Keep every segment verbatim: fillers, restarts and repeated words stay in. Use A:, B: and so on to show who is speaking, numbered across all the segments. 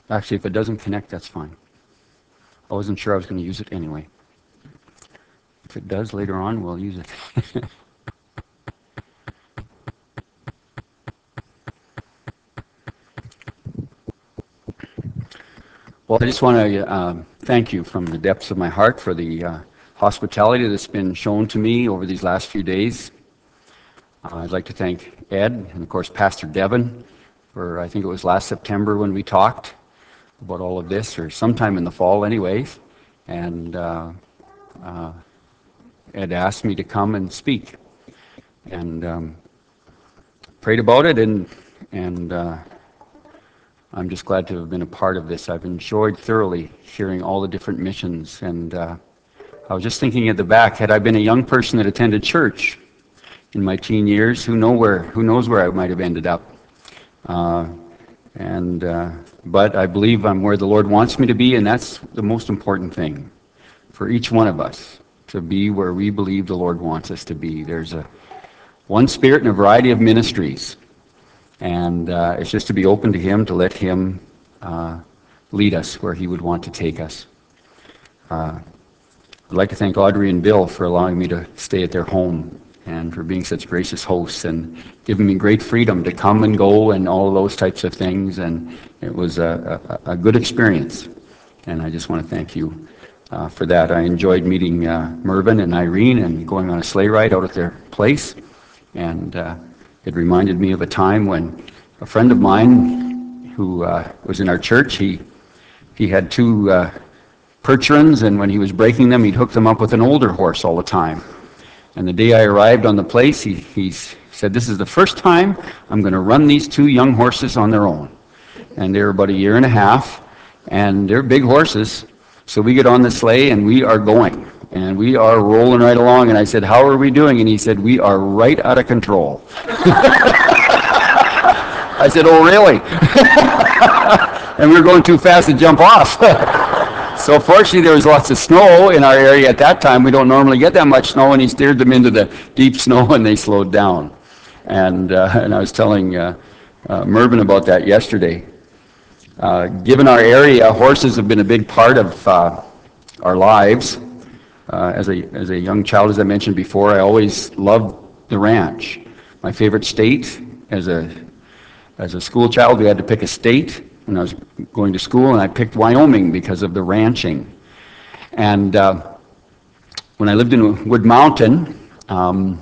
A: Actually, if it doesn't connect, that's fine. I wasn't sure I was going to use it anyway. If it does later on, we'll use it. Well, I just want to uh, thank you from the depths of my heart for the uh, hospitality that's been shown to me over these last few days. Uh, I'd like to thank Ed and, of course, Pastor Devin for, I think it was last September when we talked about all of this, or sometime in the fall anyways. And uh, uh, Ed asked me to come and speak. And um, prayed about it, and, and uh, I'm just glad to have been a part of this. I've enjoyed thoroughly hearing all the different missions, and uh, I was just thinking at the back, had I been a young person that attended church in my teen years, who know where, who knows where I might have ended up. Uh, and uh, but I believe I'm where the Lord wants me to be, and that's the most important thing for each one of us, to be where we believe the Lord wants us to be. There's a one Spirit and a variety of ministries. And uh, it's just to be open to Him, to let Him uh, lead us where He would want to take us. Uh, I'd like to thank Audrey and Bill for allowing me to stay at their home and for being such gracious hosts and giving me great freedom to come and go and all of those types of things. And it was a, a, a good experience. And I just want to thank you uh, for that. I enjoyed meeting uh, Mervyn and Irene and going on a sleigh ride out at their place. And uh, it reminded me of a time when a friend of mine who uh, was in our church, he he had two uh, Percherons, and when he was breaking them, he'd hook them up with an older horse all the time. And the day I arrived on the place, he, he said, "This is the first time I'm going to run these two young horses on their own." And they're about a year and a half, and they're big horses. So we get on the sleigh, and we are going. And we are rolling right along. And I said, "How are we doing?" And he said, "We are right out of control." I said, "Oh, really?" And we were going too fast to jump off. So fortunately, there was lots of snow in our area at that time. We don't normally get that much snow, and he steered them into the deep snow, and they slowed down. And, uh, and I was telling uh, uh, Mervyn about that yesterday. Uh, given our area, horses have been a big part of uh, our lives. Uh, as a as a young child, as I mentioned before, I always loved the ranch. My favorite state, as a as a school child, we had to pick a state when I was going to school, and I picked Wyoming because of the ranching. And uh, when I lived in Wood Mountain, um,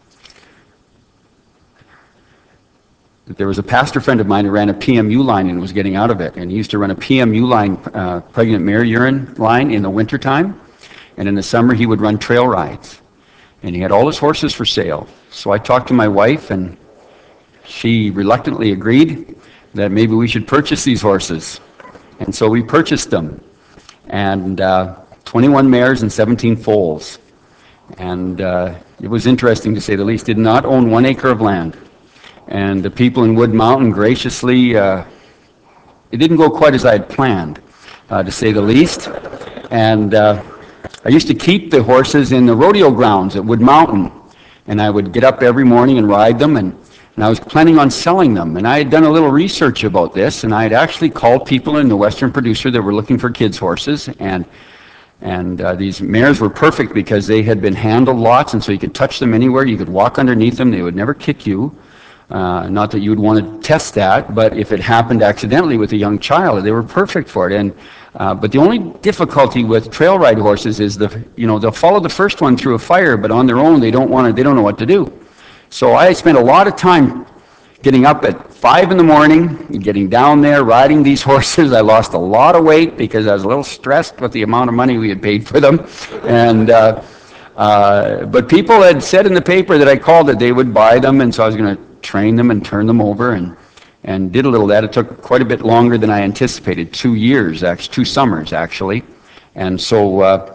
A: there was a pastor friend of mine who ran a P M U line and was getting out of it. And he used to run a P M U line, uh, pregnant mare urine line, in the wintertime. And in the summer, he would run trail rides. And he had all his horses for sale. So I talked to my wife, and she reluctantly agreed that maybe we should purchase these horses. And so we purchased them. And uh, twenty-one mares and seventeen foals. And uh, it was interesting, to say the least. Did not own one acre of land. And the people in Wood Mountain graciously, uh, it didn't go quite as I had planned, uh, to say the least. And uh, I used to keep the horses in the rodeo grounds at Wood Mountain. And I would get up every morning and ride them, and, and I was planning on selling them. And I had done a little research about this, and I had actually called people in the Western Producer that were looking for kids' horses. And And uh, these mares were perfect because they had been handled lots, and so you could touch them anywhere. You could walk underneath them. They would never kick you. Uh, not that you would want to test that, but if it happened accidentally with a young child, they were perfect for it. And uh, but the only difficulty with trail ride horses is the you know they'll follow the first one through a fire, but on their own they don't want to. They don't know what to do. So I spent a lot of time getting up at five in the morning, getting down there, riding these horses. I lost a lot of weight because I was a little stressed with the amount of money we had paid for them. And uh, uh, but people had said in the paper that I called it, they would buy them, and so I was going to train them and turn them over, and and did a little of that. It took quite a bit longer than I anticipated, two years, actually, two summers actually. And so, uh,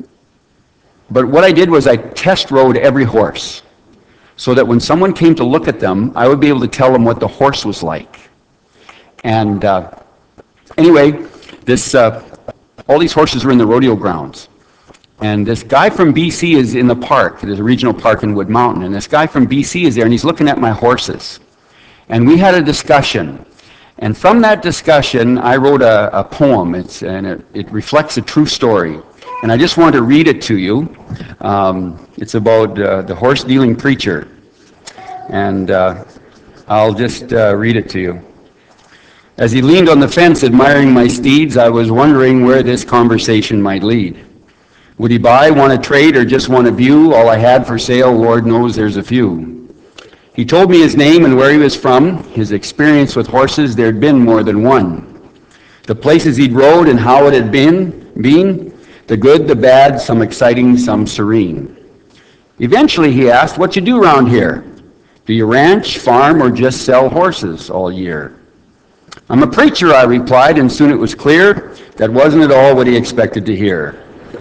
A: but what I did was I test rode every horse, so that when someone came to look at them, I would be able to tell them what the horse was like. And uh, anyway, this uh, all these horses were in the rodeo grounds. And this guy from B C is in the park. There's a regional park in Wood Mountain. And this guy from B C is there, and he's looking at my horses. And we had a discussion. And from that discussion, I wrote a, a poem, it's, and it, it reflects a true story. And I just want to read it to you. Um, it's about uh, the horse-dealing preacher. And uh, I'll just uh, read it to you. As he leaned on the fence admiring my steeds, I was wondering where this conversation might lead. Would he buy, want to trade, or just want to view? All I had for sale, Lord knows there's a few. He told me his name and where he was from, his experience with horses, there'd been more than one. The places he'd rode and how it had been, been, the good, the bad, some exciting, some serene. Eventually he asked, what you do around here? Do you ranch, farm, or just sell horses all year? I'm a preacher, I replied, and soon it was clear that wasn't at all what he expected to hear.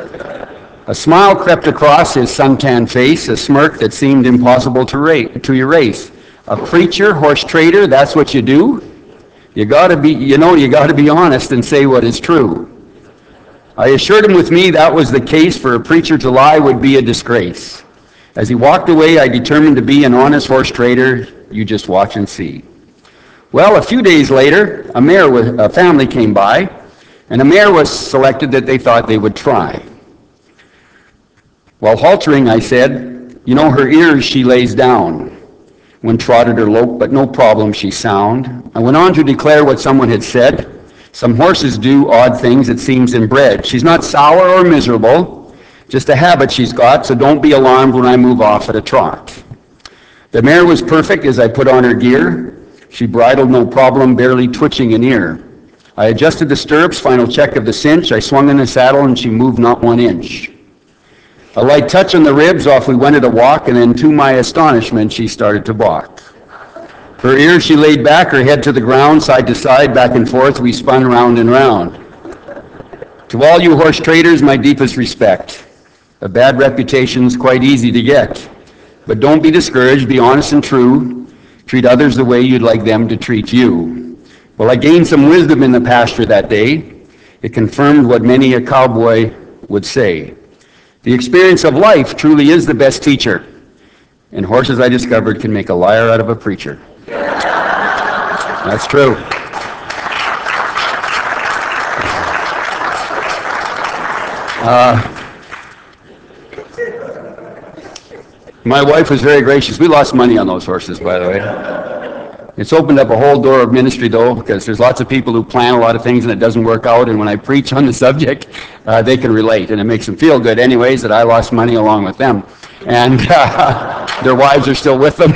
A: A smile crept across his suntan face, a smirk that seemed impossible to, rate, to erase. A preacher, horse trader, that's what you do? You gotta be, you know, you gotta be honest and say what is true. I assured him with me that was the case, for a preacher to lie would be a disgrace. As he walked away, I determined to be an honest horse trader. You just watch and see. Well, a few days later, a mare with a family came by, and a mare was selected that they thought they would try. While haltering, I said, you know, her ears she lays down when trotted or loped, but no problem, she's sound. I went on to declare what someone had said. Some horses do odd things, it seems, inbred. She's not sour or miserable, just a habit she's got, so don't be alarmed when I move off at a trot. The mare was perfect as I put on her gear. She bridled no problem, barely twitching an ear. I adjusted the stirrups, final check of the cinch. I swung in the saddle and she moved not one inch. A light touch on the ribs, off we went at a walk, and then to my astonishment, she started to balk. Her ears she laid back, her head to the ground, side to side, back and forth, we spun round and round. To all you horse traders, my deepest respect. A bad reputation's quite easy to get. But don't be discouraged, be honest and true. Treat others the way you'd like them to treat you. Well, I gained some wisdom in the pasture that day. It confirmed what many a cowboy would say. The experience of life truly is the best teacher. And horses, I discovered, can make a liar out of a preacher. That's true. Uh, my wife was very gracious. We lost money on those horses, by the way. It's opened up a whole door of ministry, though, because there's lots of people who plan a lot of things and it doesn't work out, and when I preach on the subject, uh, they can relate, and it makes them feel good anyways that I lost money along with them. And uh, their wives are still with them.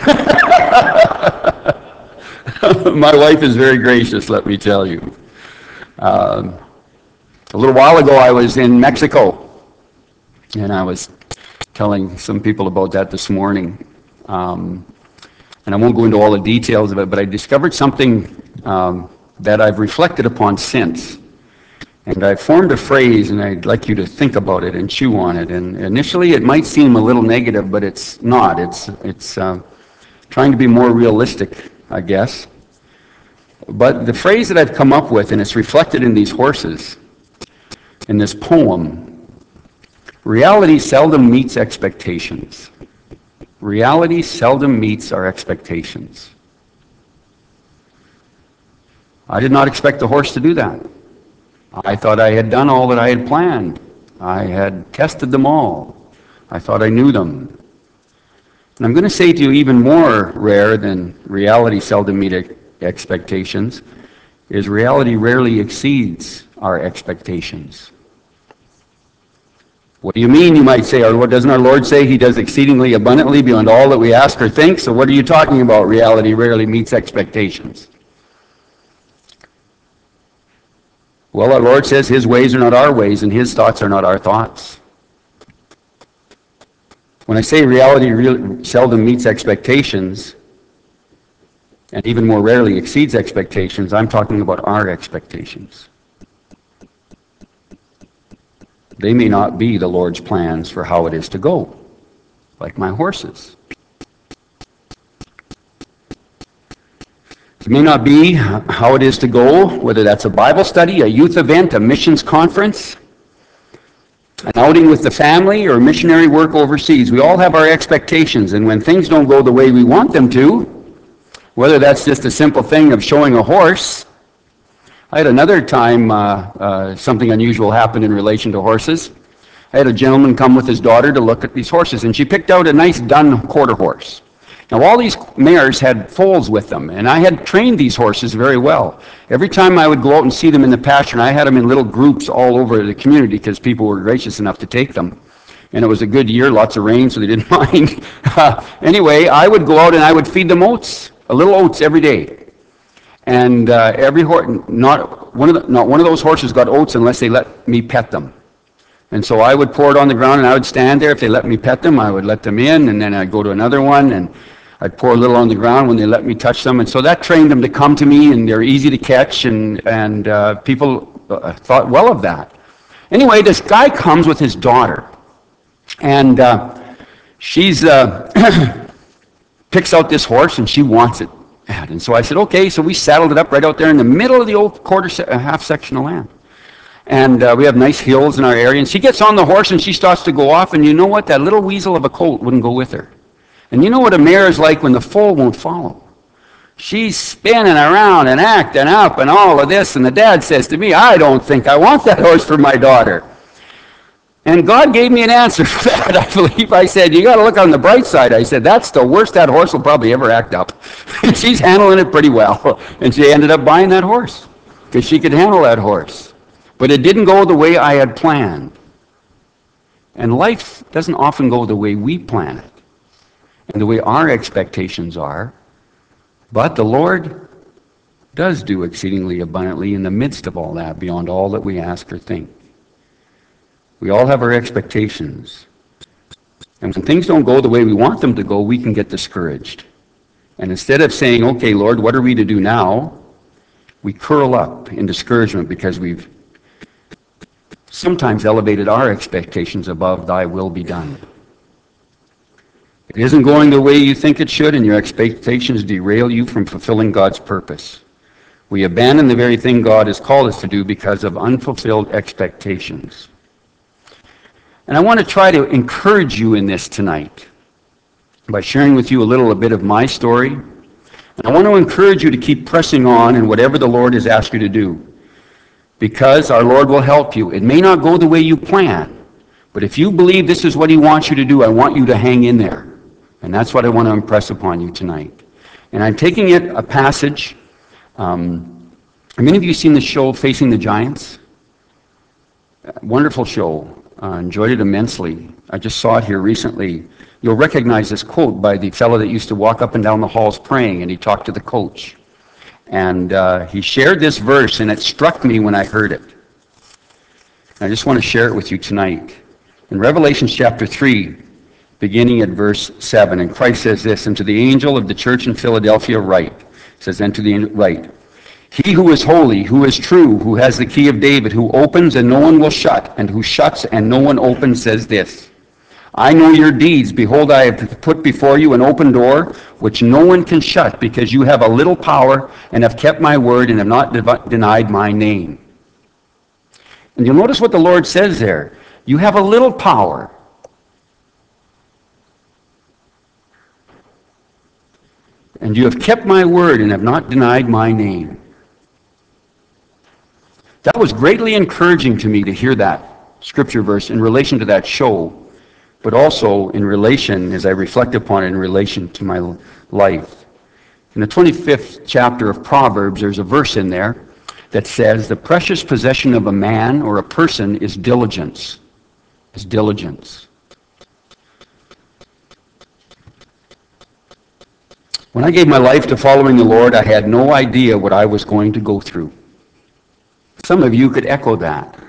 A: My wife is very gracious, let me tell you. Um, a little while ago, I was in Mexico, and I was telling some people about that this morning. Um, And I won't go into all the details of it, but I discovered something um, that I've reflected upon since. And I formed a phrase, and I'd like you to think about it and chew on it. And initially, it might seem a little negative, but it's not. It's, it's uh, trying to be more realistic, I guess. But the phrase that I've come up with, and it's reflected in these horses, in this poem, reality seldom meets expectations. Reality seldom meets our expectations. I did not expect the horse to do that. I thought I had done all that I had planned. I had tested them all. I thought I knew them. And I'm going to say to you, even more rare than reality seldom meets expectations, is reality rarely exceeds our expectations. What do you mean, you might say? Or doesn't our Lord say he does exceedingly abundantly beyond all that we ask or think? So what are you talking about? Reality rarely meets expectations. Well, our Lord says his ways are not our ways and his thoughts are not our thoughts. When I say reality really seldom meets expectations, and even more rarely exceeds expectations, I'm talking about our expectations. They may not be the Lord's plans for how it is to go, like my horses. It may not be how it is to go, whether that's a Bible study, a youth event, a missions conference, an outing with the family, or missionary work overseas. We all have our expectations, and when things don't go the way we want them to, whether that's just a simple thing of showing a horse I had another time uh, uh, something unusual happened in relation to horses. I had a gentleman come with his daughter to look at these horses, and she picked out a nice dun quarter horse. Now, all these mares had foals with them, and I had trained these horses very well. Every time I would go out and see them in the pasture, and I had them in little groups all over the community because people were gracious enough to take them. And it was a good year, lots of rain, so they didn't mind. Uh, anyway, I would go out and I would feed them oats, a little oats every day. And uh, every horse, not one of the, not one of those horses got oats unless they let me pet them. And so I would pour it on the ground, and I would stand there. If they let me pet them, I would let them in, and then I'd go to another one, and I'd pour a little on the ground when they let me touch them. And so that trained them to come to me, and they're easy to catch, and, and uh, people uh, thought well of that. Anyway, this guy comes with his daughter, and uh, she's uh, picks out this horse, and she wants it. And so I said, okay, so we saddled it up right out there in the middle of the old quarter, se- half section of land. And uh, we have nice hills in our area. And she gets on the horse and she starts to go off. And you know what? That little weasel of a colt wouldn't go with her. And you know what a mare is like when the foal won't follow? She's spinning around and acting up and all of this. And the dad says to me, I don't think I want that horse for my daughter. And God gave me an answer for that, I believe. I said, you got to look on the bright side. I said, that's the worst that horse will probably ever act up. She's handling it pretty well. And she ended up buying that horse because she could handle that horse. But it didn't go the way I had planned. And life doesn't often go the way we plan it and the way our expectations are. But the Lord does do exceedingly abundantly in the midst of all that, beyond all that we ask or think. We all have our expectations. And when things don't go the way we want them to go, we can get discouraged. And instead of saying, okay, Lord, what are we to do now? We curl up in discouragement because we've sometimes elevated our expectations above thy will be done. It isn't going the way you think it should, and your expectations derail you from fulfilling God's purpose. We abandon the very thing God has called us to do because of unfulfilled expectations. And I want to try to encourage you in this tonight by sharing with you a little a bit of my story. And I want to encourage you to keep pressing on in whatever the Lord has asked you to do, because our Lord will help you. It may not go the way you plan, but if you believe this is what he wants you to do, I want you to hang in there. And that's what I want to impress upon you tonight. And I'm taking it a passage. Um, have many of you seen the show Facing the Giants? Wonderful show. Uh, enjoyed it immensely. I just saw it here recently. You'll recognize this quote by the fellow that used to walk up and down the halls praying, and he talked to the coach. And uh, he shared this verse, and it struck me when I heard it. I just want to share it with you tonight. In Revelation chapter three, beginning at verse seven, and Christ says this, and to the angel of the church in Philadelphia write, it says, and to the angel write, he who is holy, who is true, who has the key of David, who opens and no one will shut, and who shuts and no one opens, says this, I know your deeds. Behold, I have put before you an open door, which no one can shut, because you have a little power, and have kept my word, and have not de- denied my name. And you'll notice what the Lord says there. You have a little power. And you have kept my word, and have not denied my name. That was greatly encouraging to me to hear that scripture verse in relation to that show, but also in relation, as I reflect upon it, in relation to my life. In the twenty-fifth chapter of Proverbs, there's a verse in there that says, the precious possession of a man or a person is diligence. Is diligence. When I gave my life to following the Lord, I had no idea what I was going to go through. Some of you could echo that.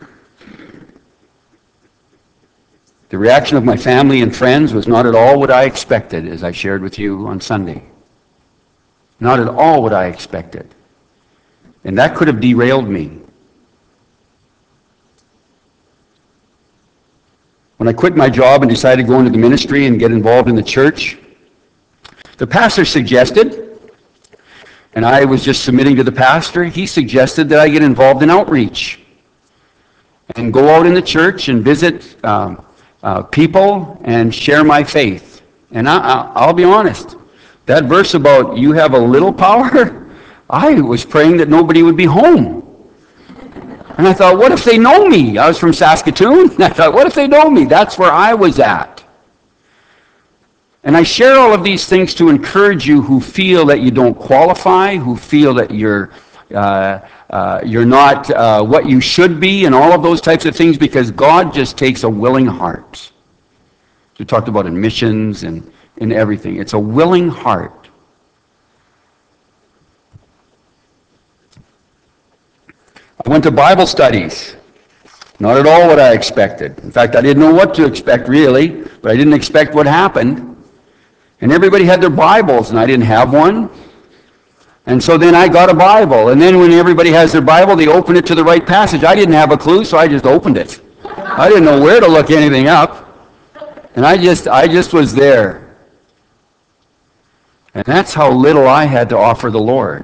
A: The reaction of my family and friends was not at all what I expected, as I shared with you on Sunday. Not at all what I expected. And that could have derailed me. When I quit my job and decided to go into the ministry and get involved in the church, the pastor suggested, and I was just submitting to the pastor, he suggested that I get involved in outreach and go out in the church and visit um, uh, people and share my faith. And I, I, I'll be honest, that verse about you have a little power, I was praying that nobody would be home And I thought, what if they know me? I was from Saskatoon. And I thought, what if they know me? That's where I was at. And I share all of these things to encourage you who feel that you don't qualify, who feel that you're uh, uh, you're not uh, what you should be, and all of those types of things, because God just takes a willing heart. We talked about in missions and in everything. It's a willing heart. I went to Bible studies. Not at all what I expected. In fact, I didn't know what to expect really, but I didn't expect what happened. And everybody had their Bibles, and I didn't have one. And so then I got a Bible. And then when everybody has their Bible, they open it to the right passage. I didn't have a clue, so I just opened it. I didn't know where to look anything up. And I just, I just was there. And that's how little I had to offer the Lord.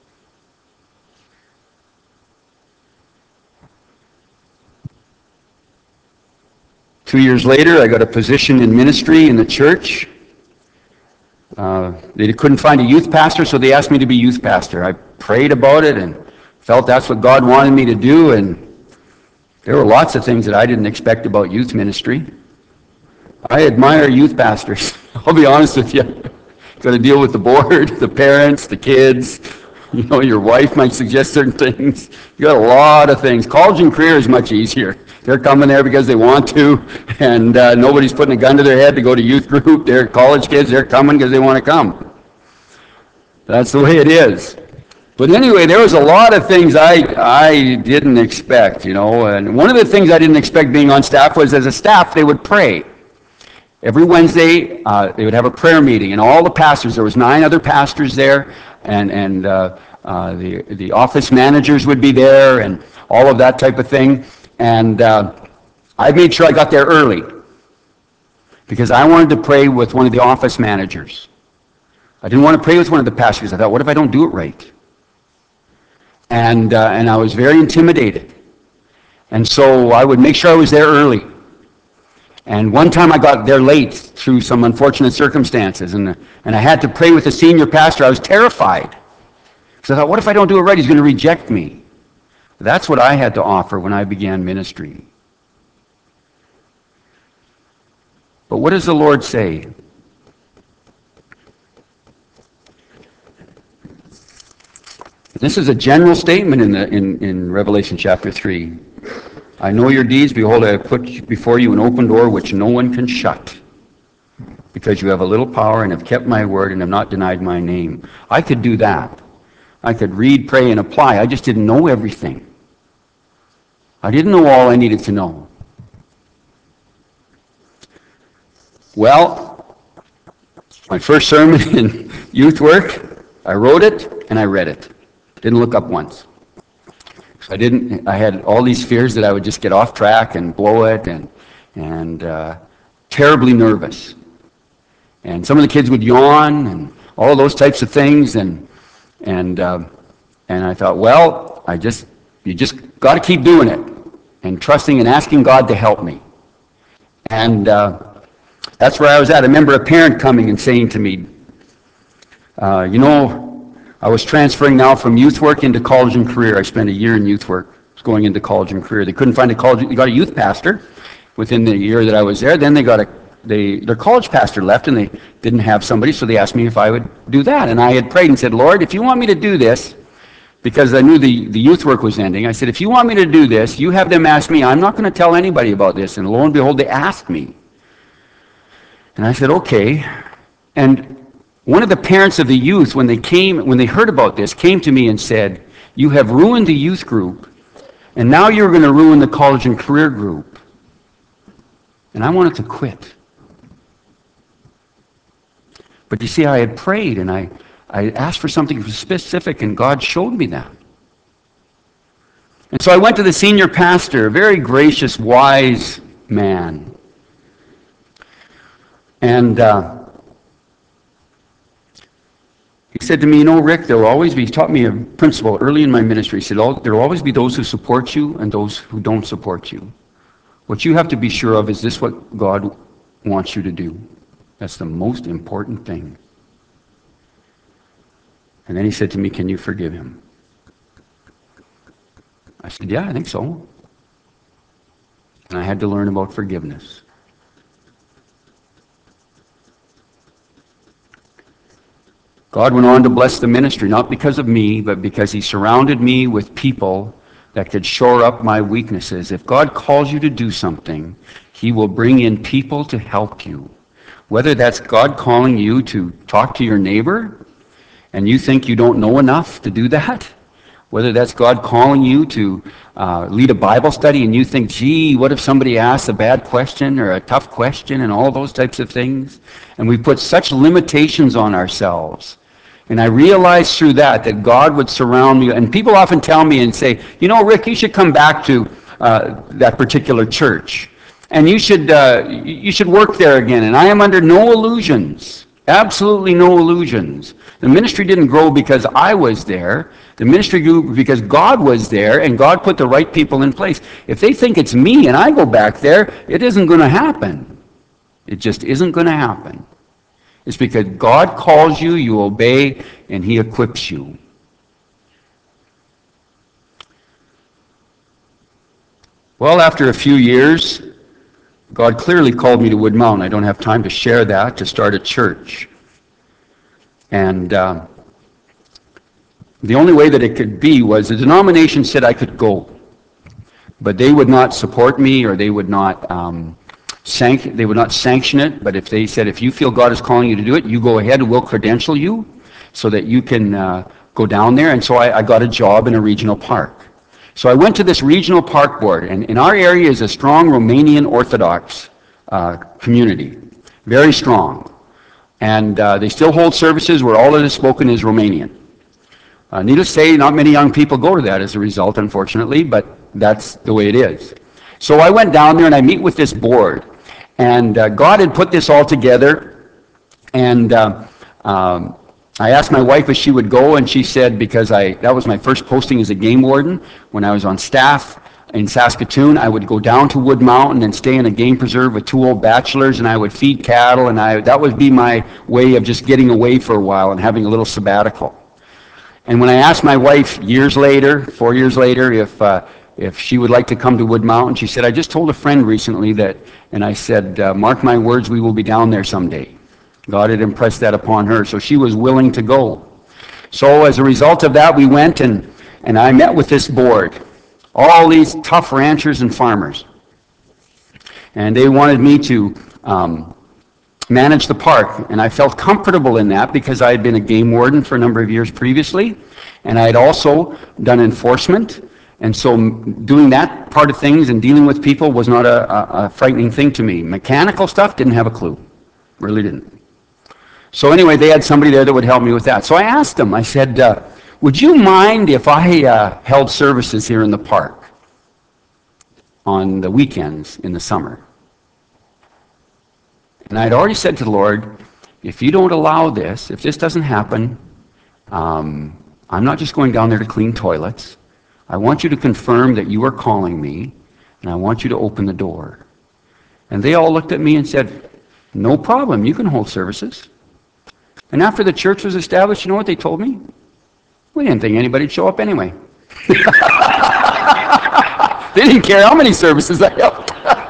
A: Two years later, I got a position in ministry in the church. Uh, they couldn't find a youth pastor, so they asked me to be youth pastor. I prayed about it and felt that's what God wanted me to do, and there were lots of things that I didn't expect about youth ministry. I admire youth pastors. I'll be honest with you. Got to deal with the board, the parents, the kids. You know, your wife might suggest certain things. You got a lot of things. College and career is much easier. They're coming there because they want to, and uh, nobody's putting a gun to their head to go to youth group. They're college kids. They're coming because they want to come. That's the way it is. But anyway, there was a lot of things I I didn't expect, you know. And one of the things I didn't expect being on staff was, as a staff, they would pray. Every Wednesday, uh, they would have a prayer meeting, and all the pastors, there was nine other pastors there, and, and uh, uh, the, the office managers would be there, and all of that type of thing. And uh, I made sure I got there early, because I wanted to pray with one of the office managers. I didn't want to pray with one of the pastors. I thought, what if I don't do it right? And, uh, and I was very intimidated. And so I would make sure I was there early. And one time I got there late through some unfortunate circumstances, and, and I had to pray with the senior pastor. I was terrified. So I thought, what if I don't do it right? He's going to reject me. That's what I had to offer when I began ministry. But what does the Lord say? This is a general statement in, the, in, in Revelation chapter three. I know your deeds. Behold, I have put before you an open door which no one can shut, because you have a little power and have kept my word and have not denied my name. I could do that. I could read, pray, and apply. I just didn't know everything. I didn't know all I needed to know. Well, my first sermon in youth work, I wrote it and I read it. Didn't look up once. So I didn't. I had all these fears that I would just get off track and blow it, and and uh, terribly nervous. And some of the kids would yawn and all those types of things, and and uh, and I thought, well, I just you just got to keep doing it and trusting and asking God to help me. And uh, that's where I was at. I remember a parent coming and saying to me, uh, you know. I was transferring now from youth work into college and career. I spent a year in youth work, going into college and career. They couldn't find a college. They got a youth pastor within the year that I was there. Then they got a, they, their college pastor left, and they didn't have somebody, so they asked me if I would do that. And I had prayed and said, Lord, if you want me to do this, because I knew the, the youth work was ending, I said, if you want me to do this, you have them ask me. I'm not going to tell anybody about this. And lo and behold, they asked me. And I said, okay. And one of the parents of the youth, when they came, when they heard about this, came to me and said, you have ruined the youth group, and now you're going to ruin the college and career group. And I wanted to quit. But you see, I had prayed, and I, I asked for something specific, and God showed me that. And so I went to the senior pastor, a very gracious, wise man. And uh, he said to me, you know, Rick, there will always be, he taught me a principle early in my ministry. He said, there will always be those who support you and those who don't support you. What you have to be sure of is this what God wants you to do. That's the most important thing. And then he said to me, can you forgive him? I said, yeah, I think so. And I had to learn about forgiveness. God went on to bless the ministry, not because of me, but because he surrounded me with people that could shore up my weaknesses. If God calls you to do something, he will bring in people to help you. Whether that's God calling you to talk to your neighbor, and you think you don't know enough to do that, whether that's God calling you to uh, lead a Bible study and you think, gee, what if somebody asks a bad question or a tough question and all those types of things? And we put such limitations on ourselves. And I realized through that that God would surround me. And people often tell me and say, you know, Rick, you should come back to uh, that particular church. And you should, uh, you should work there again. And I am under no illusions. Absolutely no illusions. The ministry didn't grow because I was there. The ministry grew because God was there, and God put the right people in place. If they think it's me and I go back there, it isn't going to happen. It just isn't going to happen. It's because God calls you, you obey, and he equips you. Well, after a few years, God clearly called me to Wood Mountain. I don't have time to share that, to start a church. And uh, the only way that it could be was the denomination said I could go. But they would not support me, or they would not um, sanc- they would not sanction it. But if they said, if you feel God is calling you to do it, you go ahead and we'll credential you so that you can uh, go down there. And so I, I got a job in a regional park. So I went to this regional park board, and in our area is a strong Romanian Orthodox uh, community, very strong. And uh, they still hold services where all that is spoken is Romanian. Uh, needless to say, not many young people go to that as a result, unfortunately, but that's the way it is. So I went down there and I meet with this board. And uh, God had put this all together. And uh, um, I asked my wife if she would go, and she said, because I that was my first posting as a game warden. When I was on staff in Saskatoon, I would go down to Wood Mountain and stay in a game preserve with two old bachelors, and I would feed cattle, and I that would be my way of just getting away for a while and having a little sabbatical. And when I asked my wife years later, four years later, if uh, if she would like to come to Wood Mountain, she said, I just told a friend recently that, and I said, uh, mark my words, we will be down there someday. God had impressed that upon her, so she was willing to go. So as a result of that, we went and, and I met with this board, all these tough ranchers and farmers. And they wanted me to um, manage the park, and I felt comfortable in that because I had been a game warden for a number of years previously, and I had also done enforcement, and so doing that part of things and dealing with people was not a, a, a frightening thing to me. Mechanical stuff, didn't have a clue, really didn't. So anyway, they had somebody there that would help me with that. So I asked them, I said, uh, would you mind if I uh, held services here in the park on the weekends in the summer? And I had already said to the Lord, if you don't allow this, if this doesn't happen, um, I'm not just going down there to clean toilets. I want you to confirm that you are calling me, and I want you to open the door. And they all looked at me and said, no problem, you can hold services. And after the church was established, you know what they told me? We didn't think anybody'd show up anyway. They didn't care how many services I held.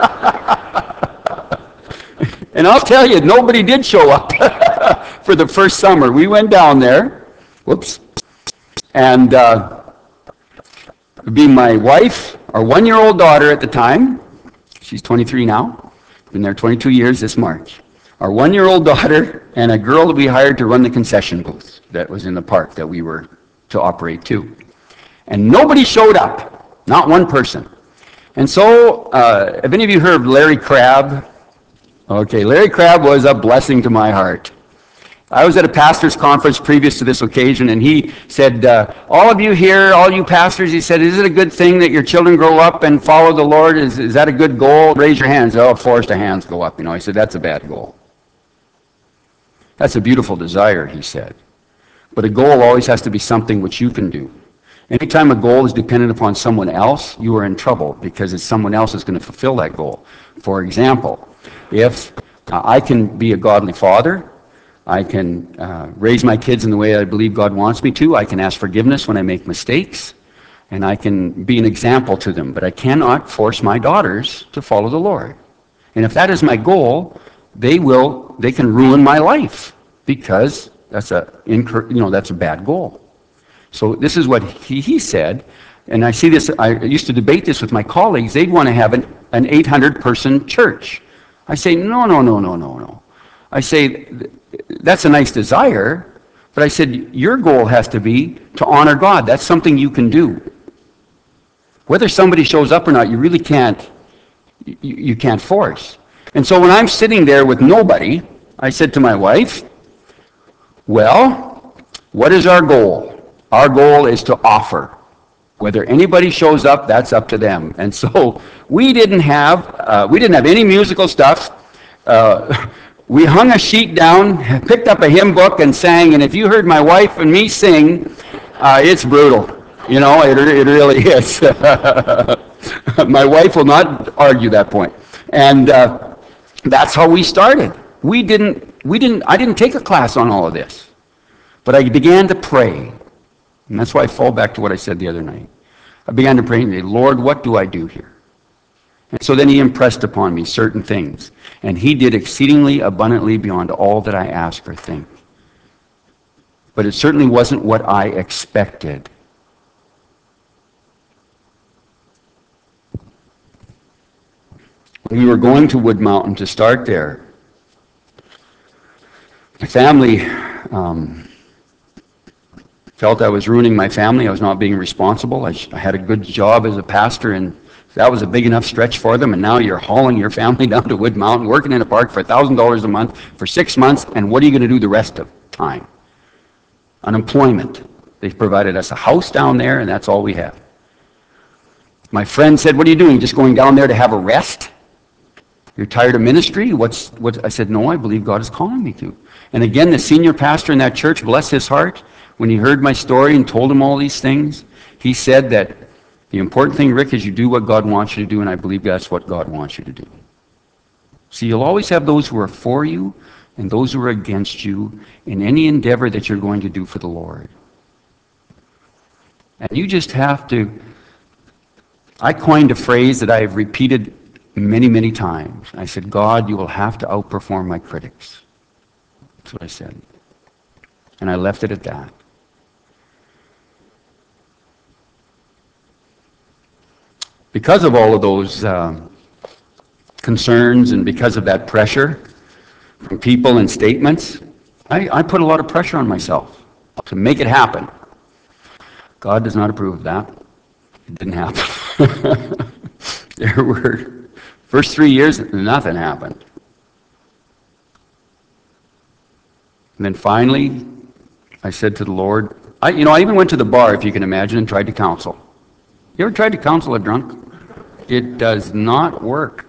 A: And I'll tell you, nobody did show up for the first summer. We went down there, whoops, and uh, be my wife, our one-year-old daughter at the time, she's twenty-three now, been there twenty-two years this March, our one-year-old daughter, and a girl that we hired to run the concession booth that was in the park that we were to operate too. And nobody showed up, not one person. And so, uh, have any of you heard of Larry Crabb? Okay, Larry Crabb was a blessing to my heart. I was at a pastor's conference previous to this occasion, and he said, uh, all of you here, all you pastors, he said, is it a good thing that your children grow up and follow the Lord? Is, is that a good goal? Raise your hands. Oh, a forest of hands go up. You know, he said, that's a bad goal. That's a beautiful desire, he said. But a goal always has to be something which you can do. Anytime a goal is dependent upon someone else, you are in trouble because it's someone else that's going to fulfill that goal. For example, if uh, I can be a godly father, I can uh, raise my kids in the way I believe God wants me to, I can ask forgiveness when I make mistakes, and I can be an example to them, but I cannot force my daughters to follow the Lord. And if that is my goal, they will, they can ruin my life, because that's a, you know, that's a bad goal. So this is what he, he said, and I see this, I used to debate this with my colleagues. They'd want to have an, an eight hundred person church. I say, no, no, no, no, no, no. I say, that's a nice desire, but I said, your goal has to be to honor God. That's something you can do. Whether somebody shows up or not, you really can't, you, you can't force. And so when I'm sitting there with nobody, I said to my wife, well, what is our goal? Our goal is to offer. Whether anybody shows up, that's up to them. And so we didn't have, uh, we didn't have any musical stuff. Uh, we hung a sheet down, picked up a hymn book and sang, and if you heard my wife and me sing, uh, it's brutal. You know, it, it really is. My wife will not argue that point. And uh, that's how we started. We didn't, we didn't, I didn't take a class on all of this, but I began to pray. And that's why I fall back to what I said the other night. I began to pray and say, Lord, what do I do here? And so then he impressed upon me certain things. And he did exceedingly abundantly beyond all that I ask or think. But it certainly wasn't what I expected. We were going to Wood Mountain to start there. My family um, felt I was ruining my family. I was not being responsible. I, sh- I had a good job as a pastor, and that was a big enough stretch for them. And now you're hauling your family down to Wood Mountain, working in a park for one thousand dollars a month for six months, and what are you going to do the rest of the time? Unemployment. They provided us a house down there, and that's all we have. My friend said, what are you doing? Just going down there to have a rest? You're tired of ministry? What's what? I said, no, I believe God is calling me to. And again, the senior pastor in that church, bless his heart, when he heard my story and told him all these things, he said that the important thing, Rick, is you do what God wants you to do, and I believe that's what God wants you to do. See, you'll always have those who are for you and those who are against you in any endeavor that you're going to do for the Lord. And you just have to, I coined a phrase that I have repeated many, many times. I said, God, you will have to outperform my critics. That's what I said. And I left it at that. Because of all of those um, concerns and because of that pressure from people and statements, I, I put a lot of pressure on myself to make it happen. God does not approve of that. It didn't happen. There were, first three years, nothing happened. And then finally, I said to the Lord, I, you know, I even went to the bar, if you can imagine, and tried to counsel. You ever tried to counsel a drunk? It does not work.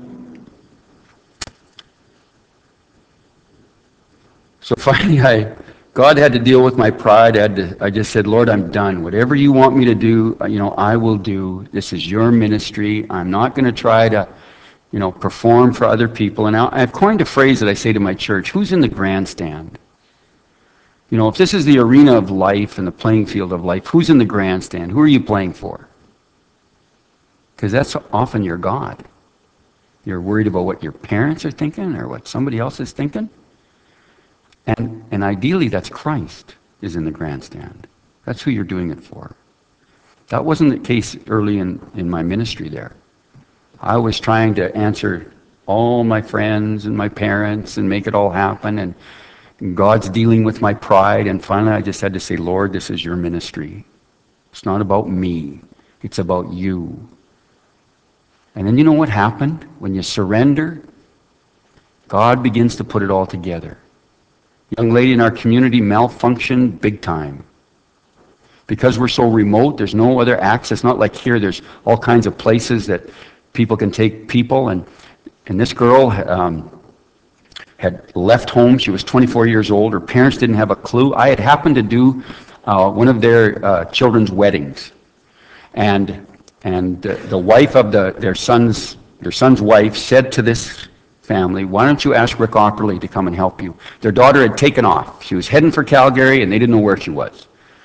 A: So finally, I, God had to deal with my pride. I, had to, I just said, Lord, I'm done. Whatever you want me to do, you know, I will do. This is your ministry. I'm not going to try to, you know, perform for other people. And I, I've coined a phrase that I say to my church, who's in the grandstand? You know, if this is the arena of life and the playing field of life, who's in the grandstand? Who are you playing for? Because that's often your God. You're worried about what your parents are thinking or what somebody else is thinking. And, and ideally, that's Christ is in the grandstand. That's who you're doing it for. That wasn't the case early in, in my ministry there. I was trying to answer all my friends and my parents and make it all happen, and God's dealing with my pride, and finally I just had to say, Lord, this is your ministry. It's not about me. It's about you. And then you know what happened? When you surrender, God begins to put it all together. A young lady in our community malfunctioned big time. Because we're so remote, there's no other access. Not like here, there's all kinds of places that people can take people. And, and this girl um, had left home. She was twenty-four years old. Her parents didn't have a clue. I had happened to do uh, one of their uh, children's weddings. And and the, the wife of the their son's their son's wife said to this family, why don't you ask Rick Opperly to come and help you? Their daughter had taken off. She was heading for Calgary, and they didn't know where she was.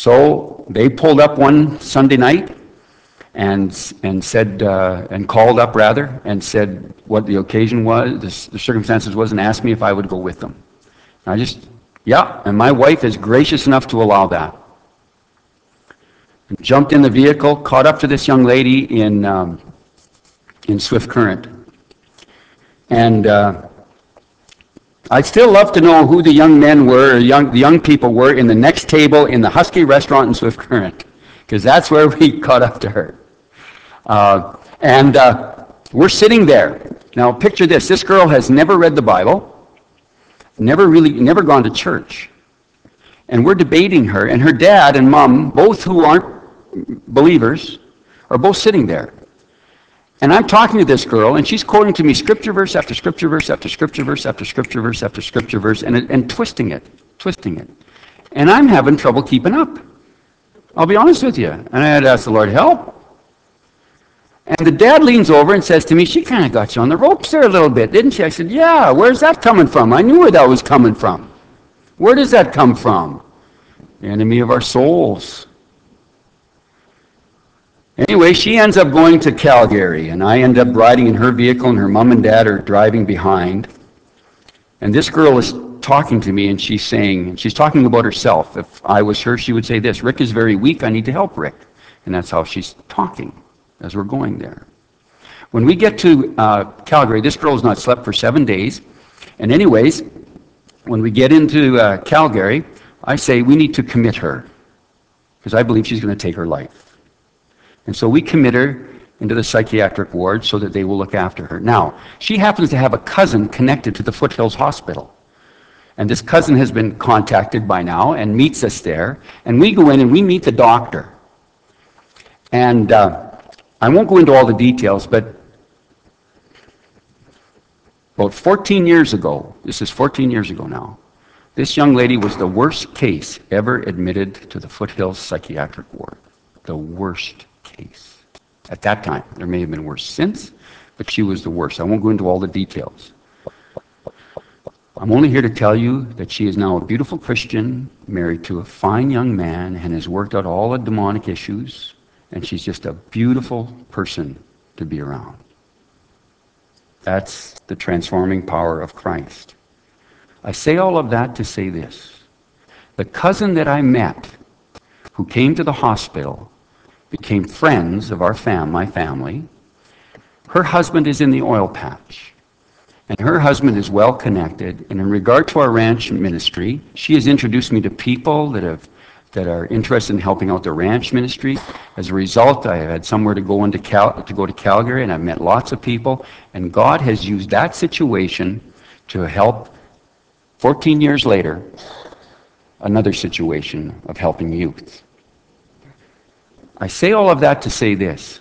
A: So they pulled up one Sunday night and and said uh, and called up rather and said what the occasion was, the, the circumstances was, and asked me if I would go with them. And I just, yeah, and my wife is gracious enough to allow that. Jumped in the vehicle, caught up to this young lady in um, in Swift Current, and uh, I'd still love to know who the young men were, or young the young people were in the next table in the Husky restaurant in Swift Current, because that's where we caught up to her. Uh, and uh, we're sitting there. Now picture this: this girl has never read the Bible, never really, never gone to church, and we're debating her. And her dad and mom, both who aren't believers, are both sitting there. And I'm talking to this girl, and she's quoting to me scripture verse after scripture verse after scripture verse after scripture verse after scripture verse, and, and twisting it, twisting it. And I'm having trouble keeping up. I'll be honest with you. And I had to ask the Lord, help. And the dad leans over and says to me, she kind of got you on the ropes there a little bit, didn't she? I said, yeah, where's that coming from? I knew where that was coming from. Where does that come from? The enemy of our souls. Anyway, she ends up going to Calgary, and I end up riding in her vehicle, and her mom and dad are driving behind. And this girl is talking to me, and she's saying, she's talking about herself. If I was her, she would say this: Rick is very weak, I need to help Rick. And that's how she's talking as we're going there. When we get to uh, Calgary, this girl has not slept for seven days. And anyways, when we get into uh, Calgary, I say we need to commit her, because I believe she's going to take her life. And so we commit her into the psychiatric ward so that they will look after her. Now, she happens to have a cousin connected to the Foothills Hospital. And this cousin has been contacted by now and meets us there. And we go in and we meet the doctor. And uh, I won't go into all the details, but about fourteen years ago, this is fourteen years ago now, this young lady was the worst case ever admitted to the Foothills Psychiatric Ward. The worst case. At that time. There may have been worse since, but she was the worst. I won't go into all the details. I'm only here to tell you that she is now a beautiful Christian, married to a fine young man, and has worked out all the demonic issues, and she's just a beautiful person to be around. That's the transforming power of Christ. I say all of that to say this. The cousin that I met, who came to the hospital, became friends of our fam, my family. Her husband is in the oil patch. And her husband is well connected. And in regard to our ranch ministry, she has introduced me to people that have that are interested in helping out the ranch ministry. As a result, I have had somewhere to go into Cal, to go to Calgary, and I've met lots of people. And God has used that situation to help, fourteen years later, another situation of helping youth. I say all of that to say this.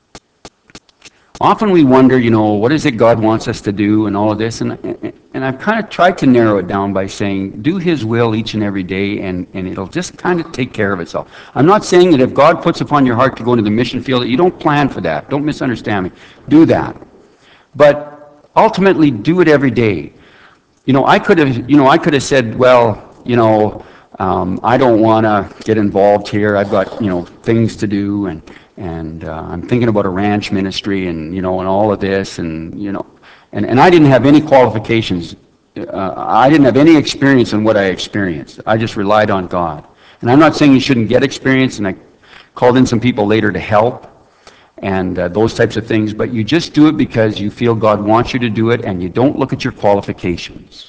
A: Often we wonder, you know, what is it God wants us to do and all of this? And, and I've kind of tried to narrow it down by saying, do His will each and every day, and, and it'll just kind of take care of itself. I'm not saying that if God puts upon your heart to go into the mission field, that you don't plan for that. Don't misunderstand me. Do that. But ultimately, do it every day. You know, I could have, you know, I could have said, well, you know, Um, I don't want to get involved here. I've got, you know, things to do, and and uh, I'm thinking about a ranch ministry, and you know, and all of this, and you know, and, and I didn't have any qualifications. Uh, I didn't have any experience in what I experienced. I just relied on God. And I'm not saying you shouldn't get experience, and I called in some people later to help, and uh, those types of things, but you just do it because you feel God wants you to do it, and you don't look at your qualifications.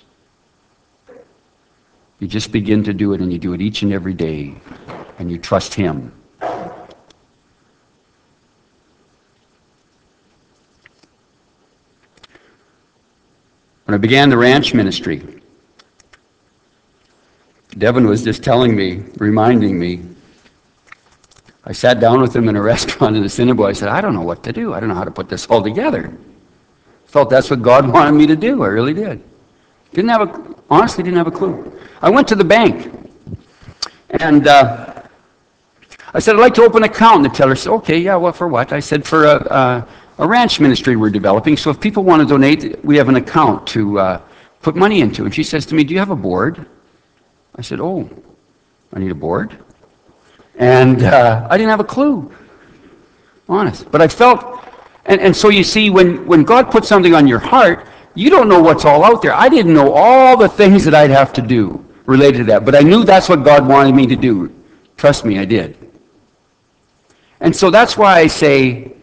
A: You just begin to do it, and you do it each and every day, and you trust Him. When I began the ranch ministry, Devin was just telling me, reminding me, I sat down with him in a restaurant in the Assiniboine. I said, I don't know what to do. I don't know how to put this all together. Felt that's what God wanted me to do. I really did. Didn't have a, honestly didn't have a clue. I went to the bank, and uh, I said, I'd like to open an account. And the teller said, okay, yeah, well, for what? I said, for a, a, a ranch ministry we're developing, so if people want to donate, we have an account to uh, put money into. And she says to me, do you have a board? I said, oh, I need a board? And uh, I didn't have a clue, honest. But I felt, and, and so you see, when, when God puts something on your heart, you don't know what's all out there. I didn't know all the things that I'd have to do related to that, but I knew that's what God wanted me to do. Trust me, I did. And so that's why I say,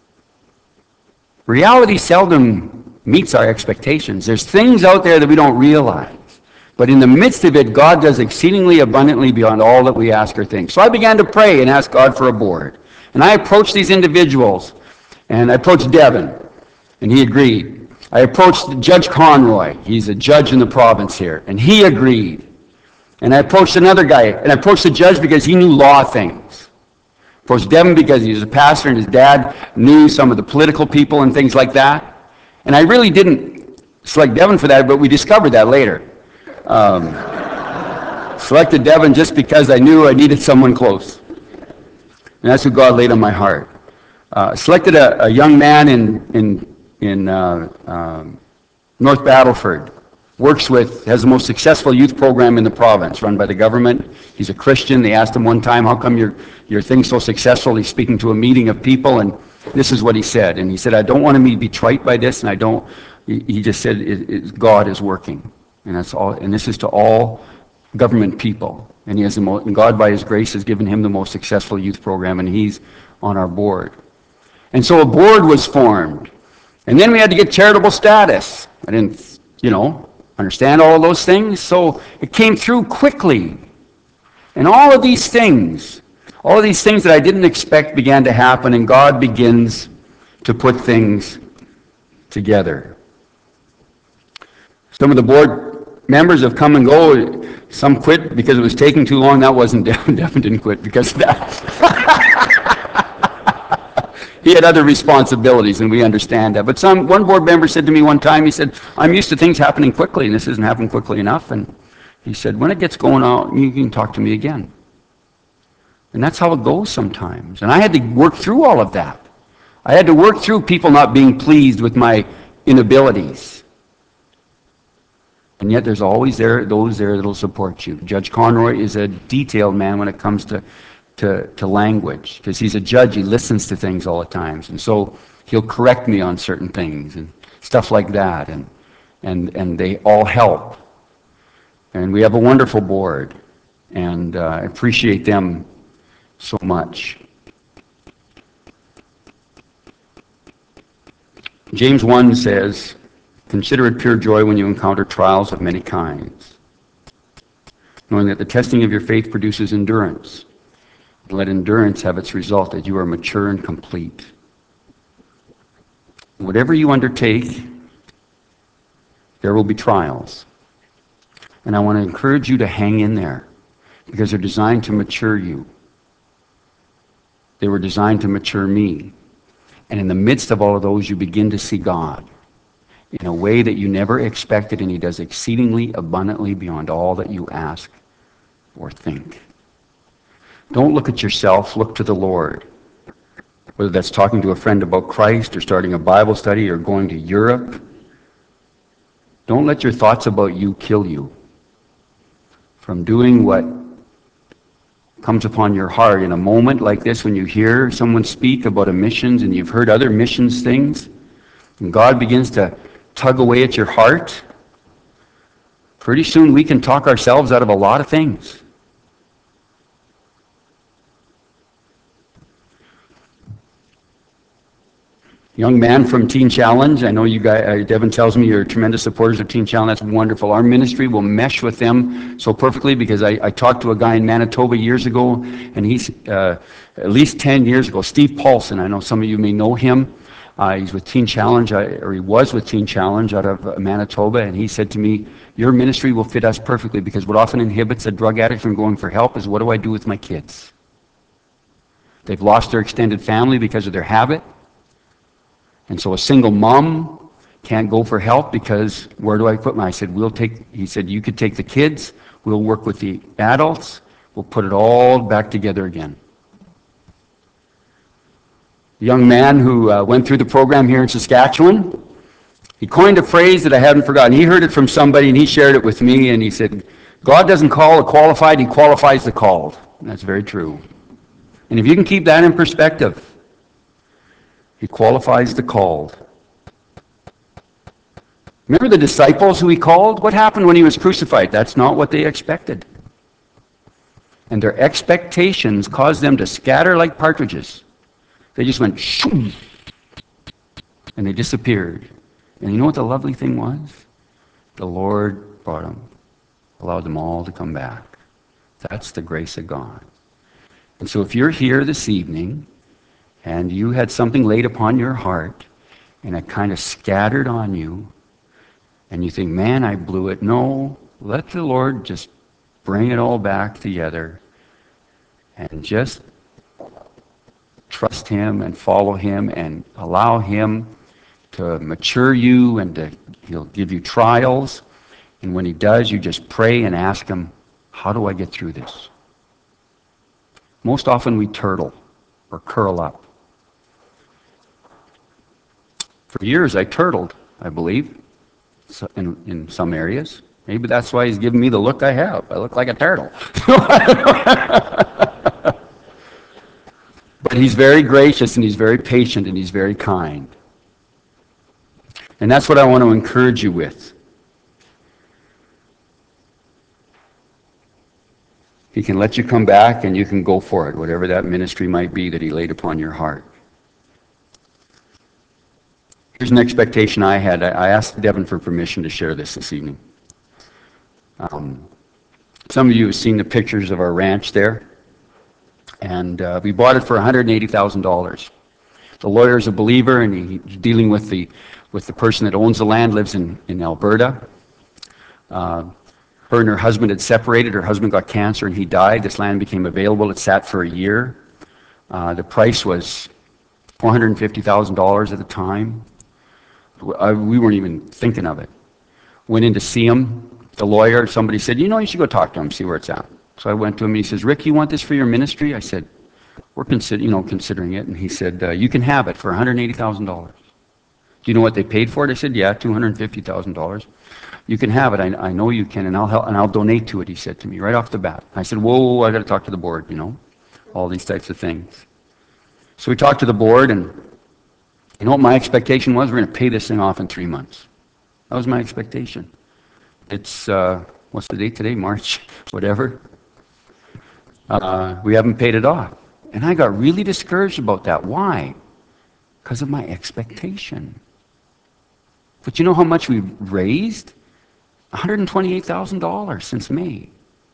A: reality seldom meets our expectations. There's things out there that we don't realize. But in the midst of it, God does exceedingly abundantly beyond all that we ask or think. So I began to pray and ask God for a board. And I approached these individuals, and I approached Devin, and he agreed. I approached Judge Conroy. He's a judge in the province here, and he agreed. And I approached another guy, and I approached the judge because he knew law things. I approached Devin because he was a pastor, and his dad knew some of the political people and things like that. And I really didn't select Devin for that, but we discovered that later. Um, selected Devin just because I knew I needed someone close. And that's what God laid on my heart. Uh, selected a, a young man in, in, in uh, um, North Battleford. Works with, has the most successful youth program in the province, run by the government. He's a Christian. They asked him one time, how come your, your thing's so successful? He's speaking to a meeting of people, and this is what he said. And he said, I don't want to be trite by this, and I don't, he, he just said, it, it, God is working. And that's all, and this is to all government people. And he has the most, and God by his grace has given him the most successful youth program, and he's on our board. And so a board was formed. And then we had to get charitable status. I didn't, you know, understand all of those things, so it came through quickly. And all of these things, all of these things that I didn't expect began to happen, and God begins to put things together. Some of the board members have come and go. Some quit because it was taking too long. That wasn't Devin. Devin didn't quit because of that. He had other responsibilities, and we understand that. But some one board member said to me one time, he said, I'm used to things happening quickly, and this isn't happening quickly enough. And he said, when it gets going on, you can talk to me again. And that's how it goes sometimes. And I had to work through all of that. I had to work through people not being pleased with my inabilities. And yet there's always there those there that will support you. Judge Conroy is a detailed man when it comes to, to, to language, because he's a judge. He listens to things all the time. And so he'll correct me on certain things and stuff like that. And, and, and they all help. And we have a wonderful board. And uh, I appreciate them so much. James one says, consider it pure joy when you encounter trials of many kinds, knowing that the testing of your faith produces endurance. Let endurance have its result, that you are mature and complete. Whatever you undertake, there will be trials. And I want to encourage you to hang in there, because they're designed to mature you. They were designed to mature me. And in the midst of all of those, you begin to see God in a way that you never expected, and he does exceedingly abundantly beyond all that you ask or think. Don't look at yourself, look to the Lord. Whether that's talking to a friend about Christ, or starting a Bible study, or going to Europe. Don't let your thoughts about you kill you from doing what comes upon your heart in a moment like this, when you hear someone speak about a missions and you've heard other missions things, and God begins to tug away at your heart. Pretty soon we can talk ourselves out of a lot of things. Young man from Teen Challenge. I know you guys, uh, Devin tells me you're tremendous supporters of Teen Challenge. That's wonderful. Our ministry will mesh with them so perfectly, because I, I talked to a guy in Manitoba years ago, and he's uh, at least ten years ago, Steve Paulson. I know some of you may know him. Uh, he's with Teen Challenge, or he was with Teen Challenge out of uh, Manitoba, and he said to me, your ministry will fit us perfectly, because what often inhibits a drug addict from going for help is, what do I do with my kids? They've lost their extended family because of their habit. And so a single mom can't go for help because, where do I put my? I said, we'll take, he said, you could take the kids, we'll work with the adults, we'll put it all back together again. The young man who uh, went through the program here in Saskatchewan, he coined a phrase that I haven't forgotten. He heard it from somebody and he shared it with me, and he said, God doesn't call the qualified, he qualifies the called. And that's very true. And if you can keep that in perspective, he qualifies the called. Remember the disciples who he called? What happened when he was crucified? That's not what they expected. And their expectations caused them to scatter like partridges. They just went shoo, and they disappeared. And you know what the lovely thing was? The Lord brought them, allowed them all to come back. That's the grace of God. And so if you're here this evening and you had something laid upon your heart and it kind of scattered on you and you think, man, I blew it. No, let the Lord just bring it all back together and just trust him and follow him and allow him to mature you and to, he'll give you trials. And when he does, you just pray and ask him, how do I get through this? Most often we turtle or curl up. For years I turtled, I believe, in, in some areas. Maybe that's why he's giving me the look I have. I look like a turtle. But he's very gracious and he's very patient and he's very kind. And that's what I want to encourage you with. He can let you come back and you can go for it, whatever that ministry might be that he laid upon your heart. Here's an expectation I had. I asked Devin for permission to share this this evening. Um, some of you have seen the pictures of our ranch there. And uh, we bought it for one hundred eighty thousand dollars. The lawyer is a believer, and he, he's dealing with the with the person that owns the land, lives in, in Alberta. Uh, her and her husband had separated. Her husband got cancer, and he died. This land became available. It sat for a year. Uh, the price was four hundred fifty thousand dollars at the time. I, we weren't even thinking of it. Went in to see him, the lawyer. Somebody said, you know, you should go talk to him, see where it's at. So I went to him, and he says, Rick, you want this for your ministry? I said, we're consider, you know, considering it. And he said, uh, you can have it for one hundred eighty thousand dollars. Do you know what they paid for it? I said, yeah, two hundred fifty thousand dollars. You can have it. I, I know you can, and I'll help, and I'll donate to it, he said to me, right off the bat. I said, whoa, whoa, whoa I got to talk to the board, you know, all these types of things. So we talked to the board, and you know what my expectation was? We're going to pay this thing off in three months. That was my expectation. It's, uh, what's the date today? March, whatever. Uh, we haven't paid it off. And I got really discouraged about that. Why? Because of my expectation. But you know how much we've raised? one hundred twenty-eight thousand dollars since May.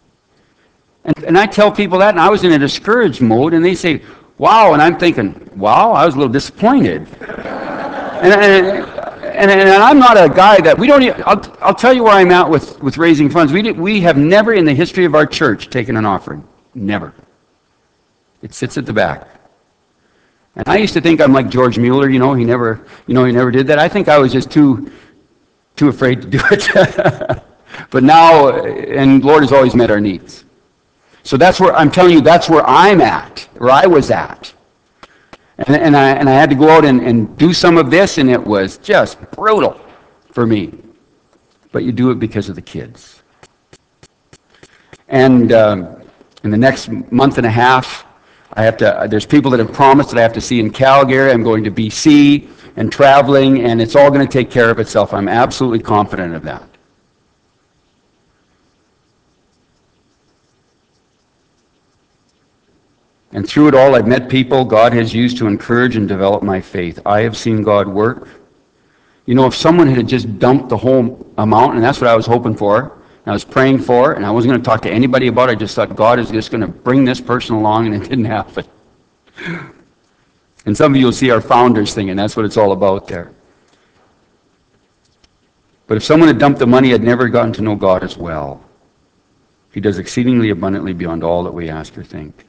A: And, and I tell people that, and I was in a discouraged mode, and they say, wow, and I'm thinking, wow, I was a little disappointed. and, and, and, and I'm not a guy that, we don't, even, I'll, I'll tell you where I'm at with, with raising funds. We, did, we have never in the history of our church taken an offering. Never. It sits at the back. And I used to think I'm like George Mueller, you know, he never, you know, he never did that. I think I was just too, too afraid to do it. But now, and Lord has always met our needs. So that's where, I'm telling you, that's where I'm at, where I was at. And, and, I, and I had to go out and, and do some of this, and it was just brutal for me. But you do it because of the kids. And um, in the next month and a half, I have to, there's people that have promised that I have to see in Calgary. I'm going to B C and traveling, and it's all going to take care of itself. I'm absolutely confident of that. And through it all, I've met people God has used to encourage and develop my faith. I have seen God work. You know, if someone had just dumped the whole amount, and that's what I was hoping for, and I was praying for, and I wasn't going to talk to anybody about it, I just thought God is just going to bring this person along, and it didn't happen. And some of you will see our founders thing, and that's what it's all about there. But if someone had dumped the money, I'd never gotten to know God as well. He does exceedingly abundantly beyond all that we ask or think.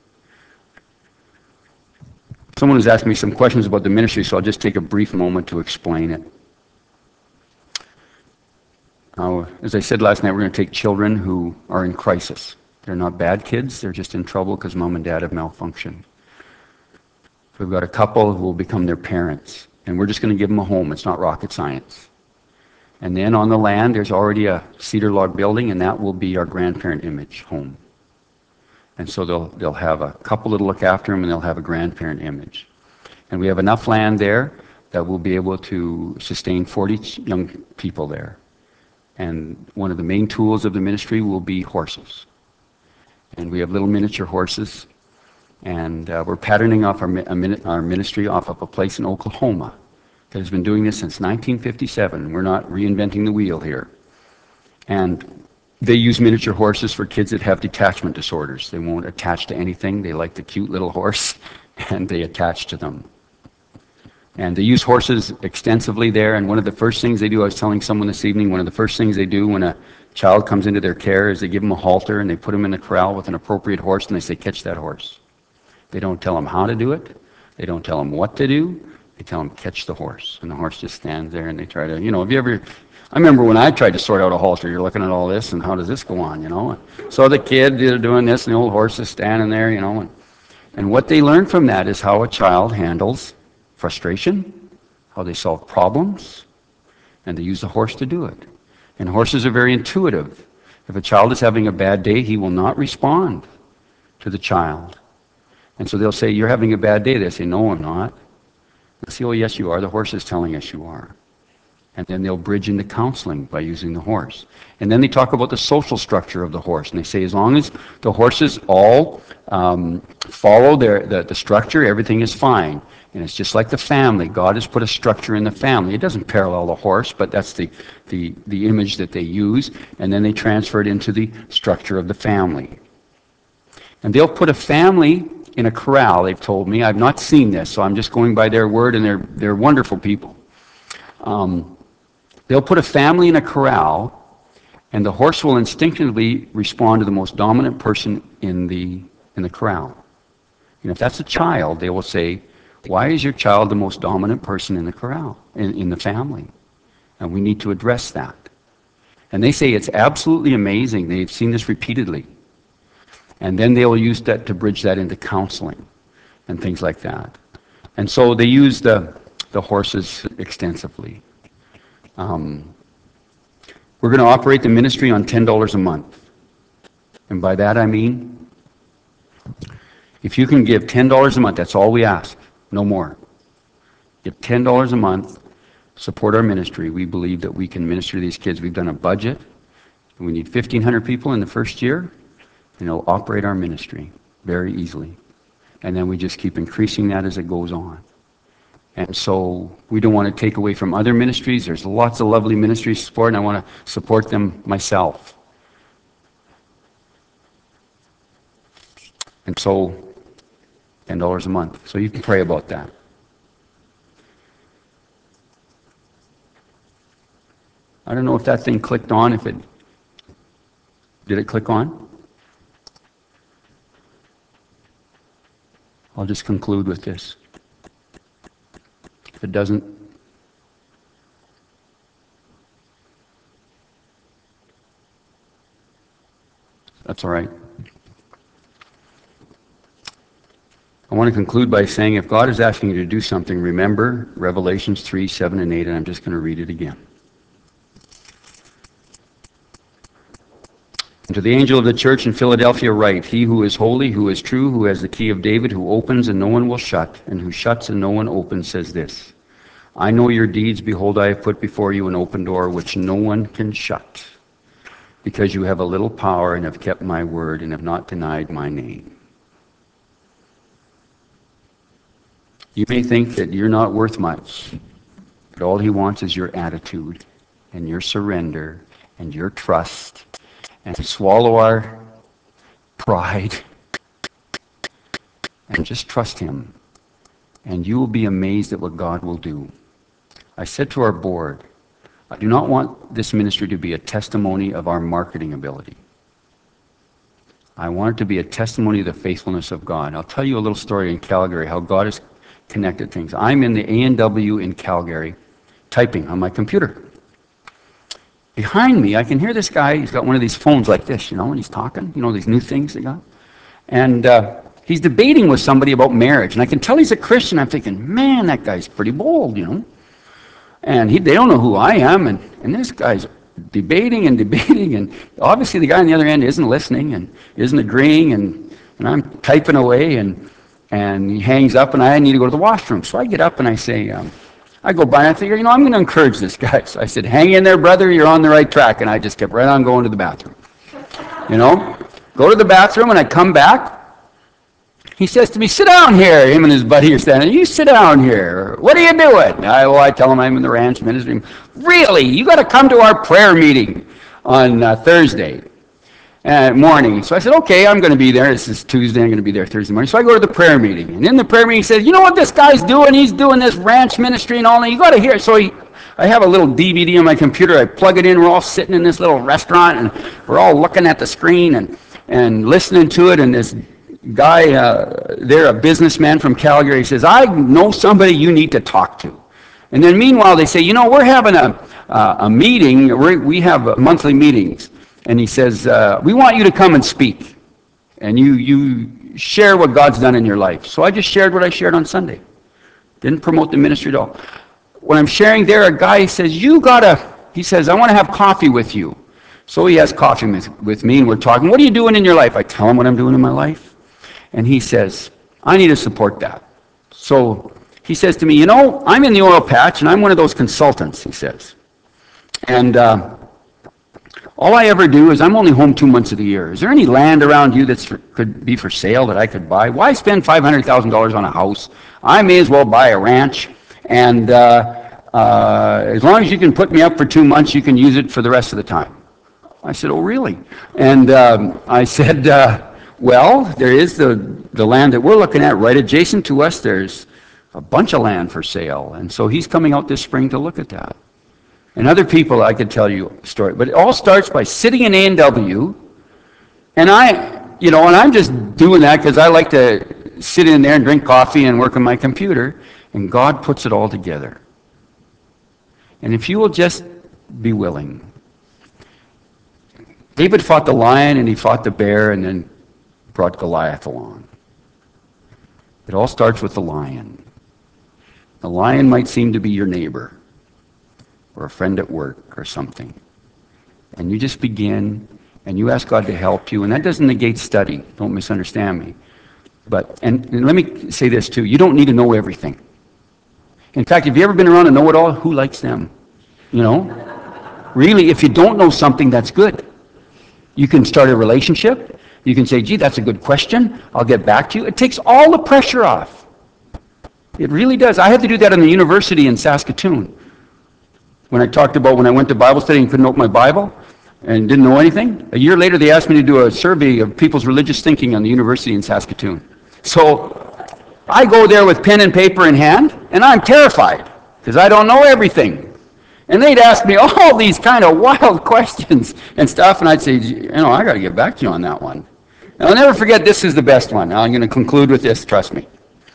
A: Someone has asked me some questions about the ministry, so I'll just take a brief moment to explain it. Now, as I said last night, we're going to take children who are in crisis. They're not bad kids, they're just in trouble because mom and dad have malfunctioned. We've got a couple who will become their parents, and we're just going to give them a home. It's not rocket science. And then on the land, there's already a cedar log building, and that will be our grandparent image home. And so they'll, they'll have a couple that'll look after them, and they'll have a grandparent image. And we have enough land there that we'll be able to sustain forty young people there. And one of the main tools of the ministry will be horses. And we have little miniature horses. And uh, we're patterning off our, our ministry off of a place in Oklahoma that has been doing this since nineteen fifty-seven. We're not reinventing the wheel here. And they use miniature horses for kids that have detachment disorders. They won't attach to anything. They like the cute little horse, and they attach to them. And they use horses extensively there, and one of the first things they do, I was telling someone this evening, one of the first things they do when a child comes into their care is they give them a halter, and they put them in a corral with an appropriate horse, and they say, catch that horse. They don't tell them how to do it. They don't tell them what to do. They tell them, catch the horse. And the horse just stands there, and they try to, you know, have you ever... I remember when I tried to sort out a halter, you're looking at all this, and how does this go on, you know? So the kid, they're doing this, and the old horse is standing there, you know. And, and what they learn from that is how a child handles frustration, how they solve problems, and they use the horse to do it. And horses are very intuitive. If a child is having a bad day, he will not respond to the child. And so they'll say, you're having a bad day. They say, no, I'm not. They'll say, oh, yes, you are. The horse is telling us you are. And then they'll bridge into counseling by using the horse. And then they talk about the social structure of the horse. And they say as long as the horses all um, follow their, the, the structure, everything is fine. And it's just like the family. God has put a structure in the family. It doesn't parallel the horse, but that's the, the, the image that they use. And then they transfer it into the structure of the family. And they'll put a family in a corral, they've told me. I've not seen this, so I'm just going by their word, and they're, they're wonderful people. Um, They'll put a family in a corral, and the horse will instinctively respond to the most dominant person in the in the corral. And if that's a child, they will say, why is your child the most dominant person in the corral, in, in the family? And we need to address that. And they say it's absolutely amazing. They've seen this repeatedly. And then they will use that to bridge that into counseling and things like that. And so they use the, the horses extensively. Um, we're going to operate the ministry on ten dollars a month. And by that I mean, if you can give ten dollars a month, that's all we ask, no more. Give ten dollars a month, support our ministry. We believe that we can minister to these kids. We've done a budget. We need fifteen hundred people in the first year, and it'll operate our ministry very easily. And then we just keep increasing that as it goes on. And so we don't want to take away from other ministries. There's lots of lovely ministries to support, and I want to support them myself. And so ten dollars a month. So you can pray about that. I don't know if that thing clicked on. If it did it click on? I'll just conclude with this. If it doesn't, that's all right. I want to conclude by saying if God is asking you to do something, remember Revelations three, seven, and eight, and I'm just going to read it again. And to the angel of the church in Philadelphia write, he who is holy, who is true, who has the key of David, who opens and no one will shut, and who shuts and no one opens, says this, I know your deeds. Behold, I have put before you an open door which no one can shut, because you have a little power and have kept my word and have not denied my name. You may think that you're not worth much, but all he wants is your attitude and your surrender and your trust, and to swallow our pride and just trust him. And you will be amazed at what God will do. I said to our board, I do not want this ministry to be a testimony of our marketing ability. I want it to be a testimony of the faithfulness of God. I'll tell you a little story in Calgary, how God has connected things. I'm in the A and W in Calgary, typing on my computer. Behind me, I can hear this guy. He's got one of these phones like this, you know, and he's talking, you know, these new things they got. And uh, he's debating with somebody about marriage. And I can tell he's a Christian. I'm thinking, man, that guy's pretty bold, you know. And he, they don't know who I am. And, and this guy's debating and debating. And obviously the guy on the other end isn't listening and isn't agreeing. And, And I'm typing away, and and he hangs up, and I need to go to the washroom. So I get up and I say, um, I go by and I figure, you know, I'm going to encourage this guy. So I said, hang in there, brother, you're on the right track. And I just kept right on going to the bathroom. You know, go to the bathroom, and I come back. He says to me, sit down here. Him and his buddy are standing. You sit down here. What are you doing? I, well, I tell him I'm in the ranch ministry. Really? You got to come to our prayer meeting on uh, Thursday uh, morning. So I said, okay, I'm going to be there. This is Tuesday. I'm going to be there Thursday morning. So I go to the prayer meeting. And in the prayer meeting, he says, you know what this guy's doing? He's doing this ranch ministry and all that. You got to hear it. So he, I have a little D V D on my computer. I plug it in. We're all sitting in this little restaurant, and we're all looking at the screen and, and listening to it. And this guy uh, there, a businessman from Calgary, says, I know somebody you need to talk to. And then meanwhile, they say, you know, we're having a, uh, a meeting. We're, we have monthly meetings. And he says, uh, we want you to come and speak. And you, you share what God's done in your life. So I just shared what I shared on Sunday. Didn't promote the ministry at all. When I'm sharing there, a guy says, you gotta, he says, I want to have coffee with you. So he has coffee with, with me, and we're talking. What are you doing in your life? I tell him what I'm doing in my life. And he says, I need to support that. So he says to me, you know, I'm in the oil patch, and I'm one of those consultants, he says. And uh, all I ever do is I'm only home two months of the year. Is there any land around you that could be for sale that I could buy? Why spend five hundred thousand dollars on a house? I may as well buy a ranch. And uh, uh, as long as you can put me up for two months, you can use it for the rest of the time. I said, oh, really? And um, I said, uh, well, there is the, the land that we're looking at right adjacent to us. There's a bunch of land for sale. And so he's coming out this spring to look at that. And other people, I could tell you a story. But it all starts by sitting in A and W. And I, you know, and I'm just doing that because I like to sit in there and drink coffee and work on my computer. And God puts it all together. And if you will just be willing. David fought the lion, and he fought the bear, and then brought Goliath along. It all starts with the lion. The lion might seem to be your neighbor or a friend at work or something. And you just begin, and you ask God to help you, and that doesn't negate study. Don't misunderstand me. But, and, and let me say this too, you don't need to know everything. In fact, have you ever been around a know-it-all? Who likes them? You know? Really, if you don't know something, that's good. You can start a relationship. You can say, gee, that's a good question. I'll get back to you. It takes all the pressure off. It really does. I had to do that in the university in Saskatoon. When I talked about when I went to Bible study and couldn't open my Bible and didn't know anything, a year later they asked me to do a survey of people's religious thinking on the university in Saskatoon. So I go there with pen and paper in hand, and I'm terrified because I don't know everything. And they'd ask me all these kind of wild questions and stuff, and I'd say, you know, I got to get back to you on that one. And I'll never forget, this is the best one. Now I'm going to conclude with this, trust me.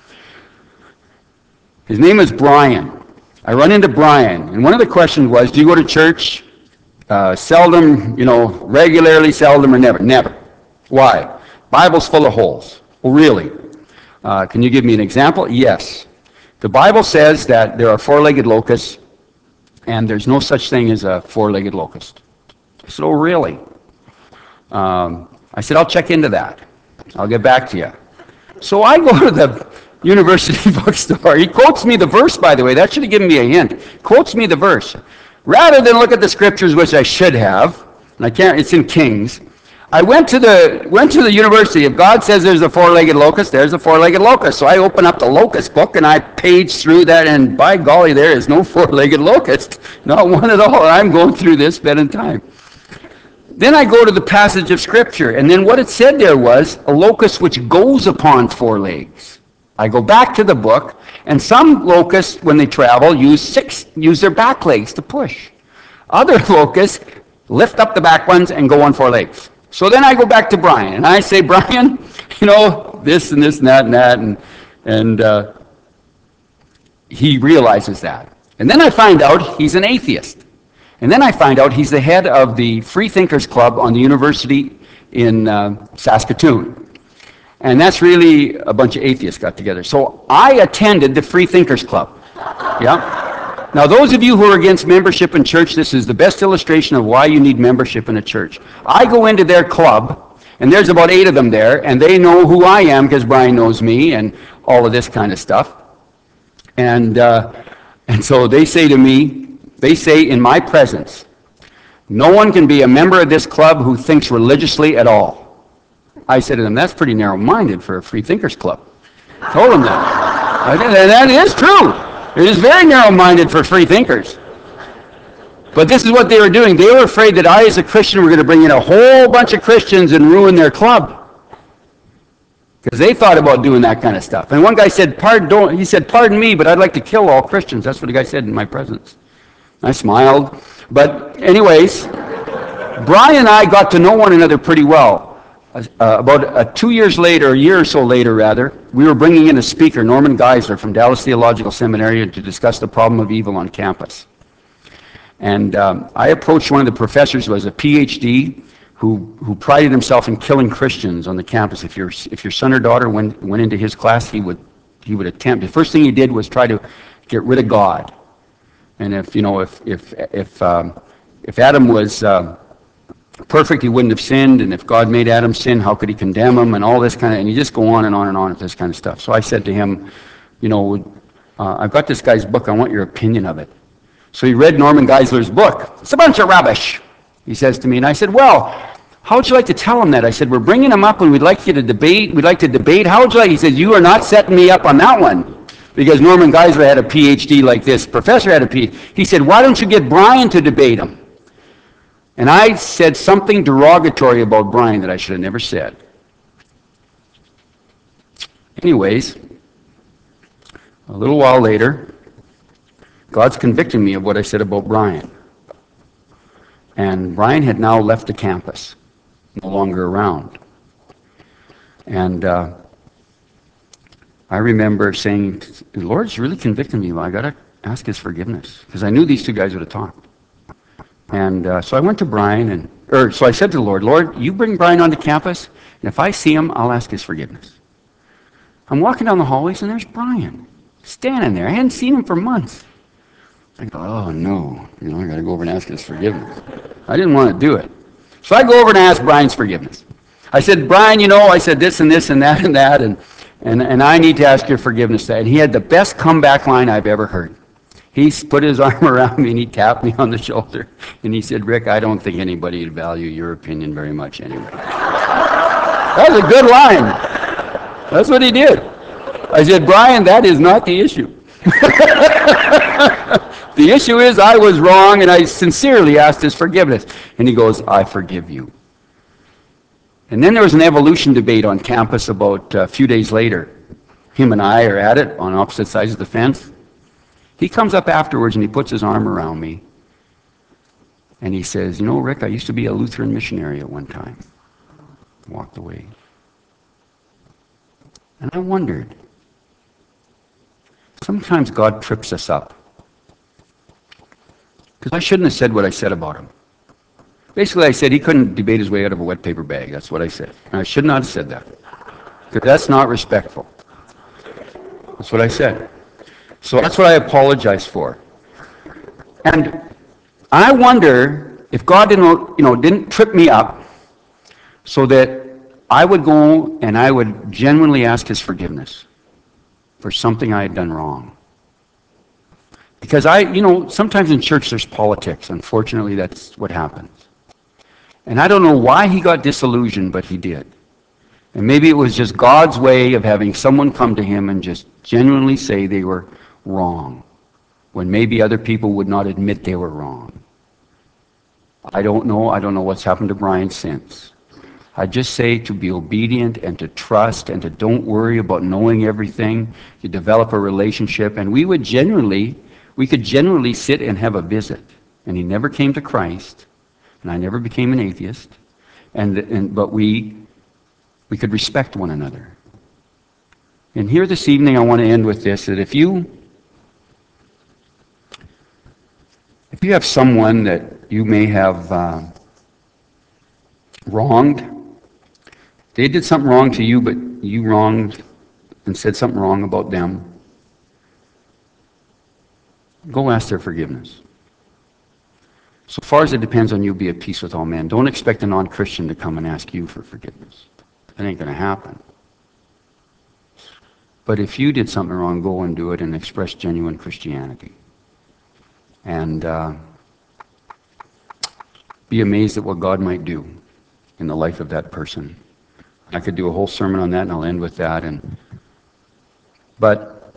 A: His name is Brian. I run into Brian, and one of the questions was, do you go to church? Uh, seldom, you know, regularly, seldom, or never? Never. Why? Bible's full of holes. Well, really? Uh, can you give me an example? Yes. The Bible says that there are four-legged locusts, and there's no such thing as a four-legged locust. I said, oh, really? Um, I said, I'll check into that. I'll get back to you. So I go to the university bookstore. He quotes me the verse, by the way. That should have given me a hint. Quotes me the verse. Rather than look at the scriptures, which I should have, and I can't, it's in Kings, I went to the went to the university. If God says there's a four-legged locust, there's a four-legged locust. So I open up the locust book and I page through that, and by golly, there is no four-legged locust. Not one at all. I'm going through this spending time. Then I go to the passage of Scripture, and then what it said there was a locust which goes upon four legs. I go back to the book, and some locusts, when they travel, use six use their back legs to push. Other locusts lift up the back ones and go on four legs. So then I go back to Brian, and I say, Brian, you know, this and this and that and that, and, and uh, he realizes that. And then I find out he's an atheist. And then I find out he's the head of the Free Thinkers Club on the university in uh, Saskatoon. And that's really a bunch of atheists got together. So I attended the Free Thinkers Club. Yeah. Now, those of you who are against membership in church, this is the best illustration of why you need membership in a church. I go into their club, And there's about eight of them there, and they know who I am because Brian knows me and all of this kind of stuff. And, uh, and so they say to me, they say in my presence, no one can be a member of this club who thinks religiously at all. I said to them, that's pretty narrow-minded for a free thinkers club. I told them that. I said, and that is true. It is very narrow-minded for free thinkers. But this is what they were doing. They were afraid that I, as a Christian, were going to bring in a whole bunch of Christians and ruin their club. Because they thought about doing that kind of stuff. And one guy said, pardon, don't, he said, pardon me, but I'd like to kill all Christians. That's what the guy said in my presence. I smiled. But anyways, Brian and I got to know one another pretty well. Uh, about uh, two years later, a year or so later, rather, we were bringing in a speaker, Norman Geisler from Dallas Theological Seminary, to discuss the problem of evil on campus. And um, I approached one of the professors who was a P H D who, who prided himself in killing Christians on the campus. If your, if your son or daughter went, went into his class, he would, he would attempt. The first thing he did was try to get rid of God. And if, you know, if, if, if, um, if Adam was uh, perfect, he wouldn't have sinned. And if God made Adam sin, how could he condemn him? And all this kind of, and you just go on and on and on with this kind of stuff. So I said to him, you know, uh, I've got this guy's book. I want your opinion of it. So he read Norman Geisler's book. It's a bunch of rubbish, he says to me. And I said, well, how would you like to tell him that? I said, we're bringing him up and we'd like you to debate. We'd like to debate. How would you like? He said, you are not setting me up on that one. Because Norman Geisler had a P H D like this. Professor had a P H D. He said, why don't you get Brian to debate him? And I said something derogatory about Brian that I should have never said. Anyways, a little while later, God's convicting me of what I said about Brian. And Brian had now left the campus, no longer around. And uh, I remember saying, the Lord's really convicting me. Well, I got to ask his forgiveness. Because I knew these two guys would have talked. And uh, so I went to Brian, and or so I said to the Lord, Lord, you bring Brian onto campus, and if I see him, I'll ask his forgiveness. I'm walking down the hallways, and there's Brian, standing there. I hadn't seen him for months. I go, oh no, you know, I got to go over and ask his forgiveness. I didn't want to do it. So I go over and ask Brian's forgiveness. I said, Brian, you know, I said this and this and that and that, and, and, and I need to ask your forgiveness. And he had the best comeback line I've ever heard. He put his arm around me and he tapped me on the shoulder. And he said, Rick, I don't think anybody would value your opinion very much anyway. That was a good line. That's what he did. I said, Brian, that is not the issue. The issue is I was wrong, and I sincerely asked his forgiveness. And he goes, I forgive you. And then there was an evolution debate on campus about a few days later. Him and I are at it on opposite sides of the fence. He comes up afterwards and he puts his arm around me. And he says, you know, Rick, I used to be a Lutheran missionary at one time. Walked away. And I wondered, sometimes God trips us up. Because I shouldn't have said what I said about him. Basically, I said he couldn't debate his way out of a wet paper bag. That's what I said. And I should not have said that. Because that's not respectful. That's what I said. So that's what I apologize for. And I wonder if God didn't, you know, didn't trip me up so that I would go and I would genuinely ask his forgiveness for something I had done wrong. Because I, you know, sometimes in church there's politics. Unfortunately, that's what happens. And I don't know why he got disillusioned, but he did. And maybe it was just God's way of having someone come to him and just genuinely say they were wrong, when maybe other people would not admit they were wrong. I don't know. I don't know what's happened to Brian since. I just say to be obedient and to trust and to don't worry about knowing everything. You develop a relationship, and we would genuinely, we could genuinely sit and have a visit. And he never came to Christ, and I never became an atheist. And, and but we we could respect one another. And here this evening, I want to end with this: that if you if you have someone that you may have uh, wronged. They did something wrong to you, but you wronged and said something wrong about them. Go ask their forgiveness. So far as it depends on you, be at peace with all men. Don't expect a non-Christian to come and ask you for forgiveness. That ain't going to happen. But if you did something wrong, go and do it and express genuine Christianity. And uh, be amazed at what God might do in the life of that person. I could do a whole sermon on that, and I'll end with that. And but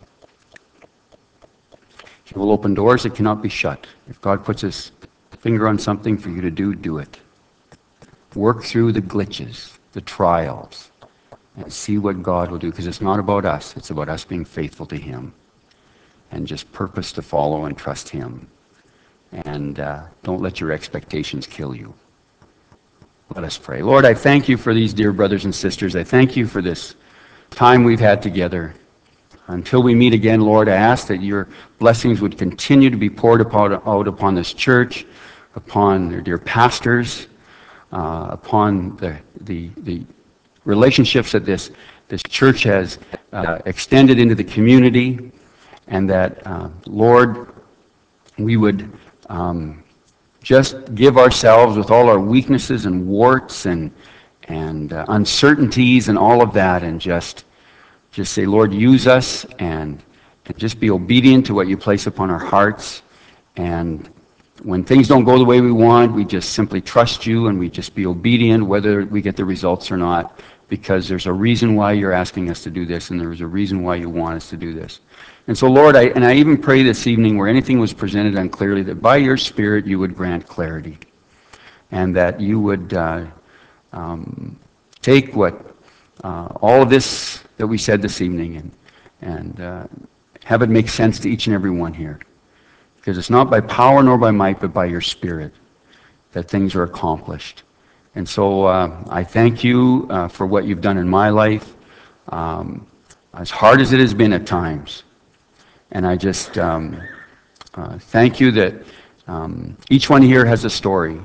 A: He will open doors that cannot be shut. If God puts His finger on something for you to do, do it. Work through the glitches, the trials, and see what God will do, because it's not about us. It's about us being faithful to Him and just purpose to follow and trust Him. And uh, don't let your expectations kill you. Let us pray. Lord, I thank you for these dear brothers and sisters. I thank you for this time we've had together. Until we meet again, Lord, I ask that your blessings would continue to be poured upon, out upon this church, upon their dear pastors, uh, upon the, the, the relationships that this, this church has uh, extended into the community, and that, uh, Lord, we would um, just give ourselves with all our weaknesses and warts and, and uh, uncertainties and all of that, and just, just say, Lord, use us, and, and just be obedient to what you place upon our hearts. And when things don't go the way we want, we just simply trust you, and we just be obedient whether we get the results or not, because there's a reason why you're asking us to do this, and there's a reason why you want us to do this. And so, Lord, I, and I even pray this evening where anything was presented unclearly, that by your Spirit you would grant clarity, and that you would uh, um, take what uh, all of this that we said this evening and, and uh, have it make sense to each and every one here. Because it's not by power nor by might, but by your Spirit that things are accomplished. And so uh, I thank you uh, for what you've done in my life, um, as hard as it has been at times. And I just um, uh, thank you that um, each one here has a story.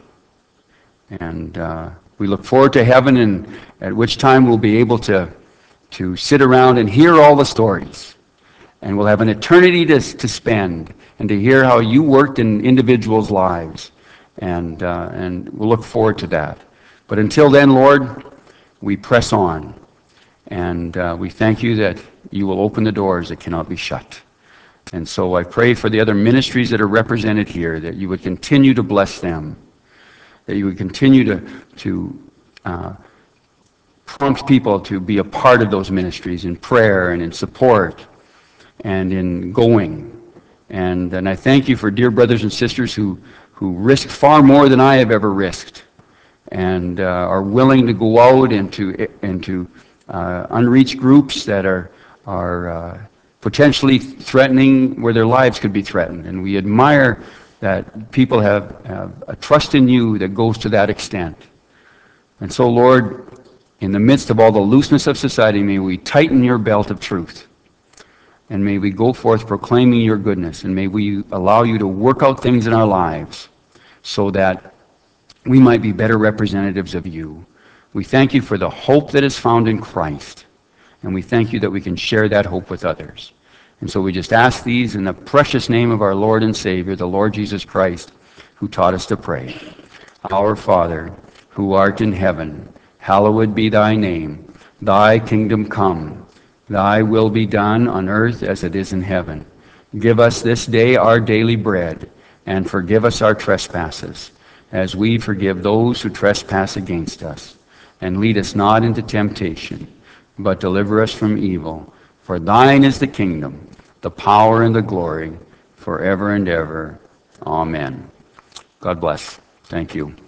A: And uh, we look forward to heaven, and at which time we'll be able to, to sit around and hear all the stories. And we'll have an eternity to, to spend and to hear how you worked in individuals' lives. And, uh, and we'll look forward to that. But until then, Lord, we press on. And uh, we thank you that you will open the doors that cannot be shut. And so I pray for the other ministries that are represented here, that you would continue to bless them, that you would continue to, to uh, prompt people to be a part of those ministries in prayer and in support and in going. And, and I thank you for dear brothers and sisters who, who risk far more than I have ever risked, and uh, are willing to go out into, into uh, unreached groups that are, are uh, potentially threatening, where their lives could be threatened. And we admire that people have, have a trust in you that goes to that extent. And so, Lord, in the midst of all the looseness of society, may we tighten your belt of truth. And may we go forth proclaiming your goodness. And may we allow you to work out things in our lives so that we might be better representatives of you. We thank you for the hope that is found in Christ. And we thank you that we can share that hope with others. And so we just ask these in the precious name of our Lord and Savior, the Lord Jesus Christ, who taught us to pray. Our Father, who art in heaven, hallowed be thy name. Thy kingdom come. Thy will be done on earth as it is in heaven. Give us this day our daily bread, and forgive us our trespasses, as we forgive those who trespass against us. And lead us not into temptation, but deliver us from evil. For thine is the kingdom, the power, and the glory, forever and ever. Amen. God bless. Thank you.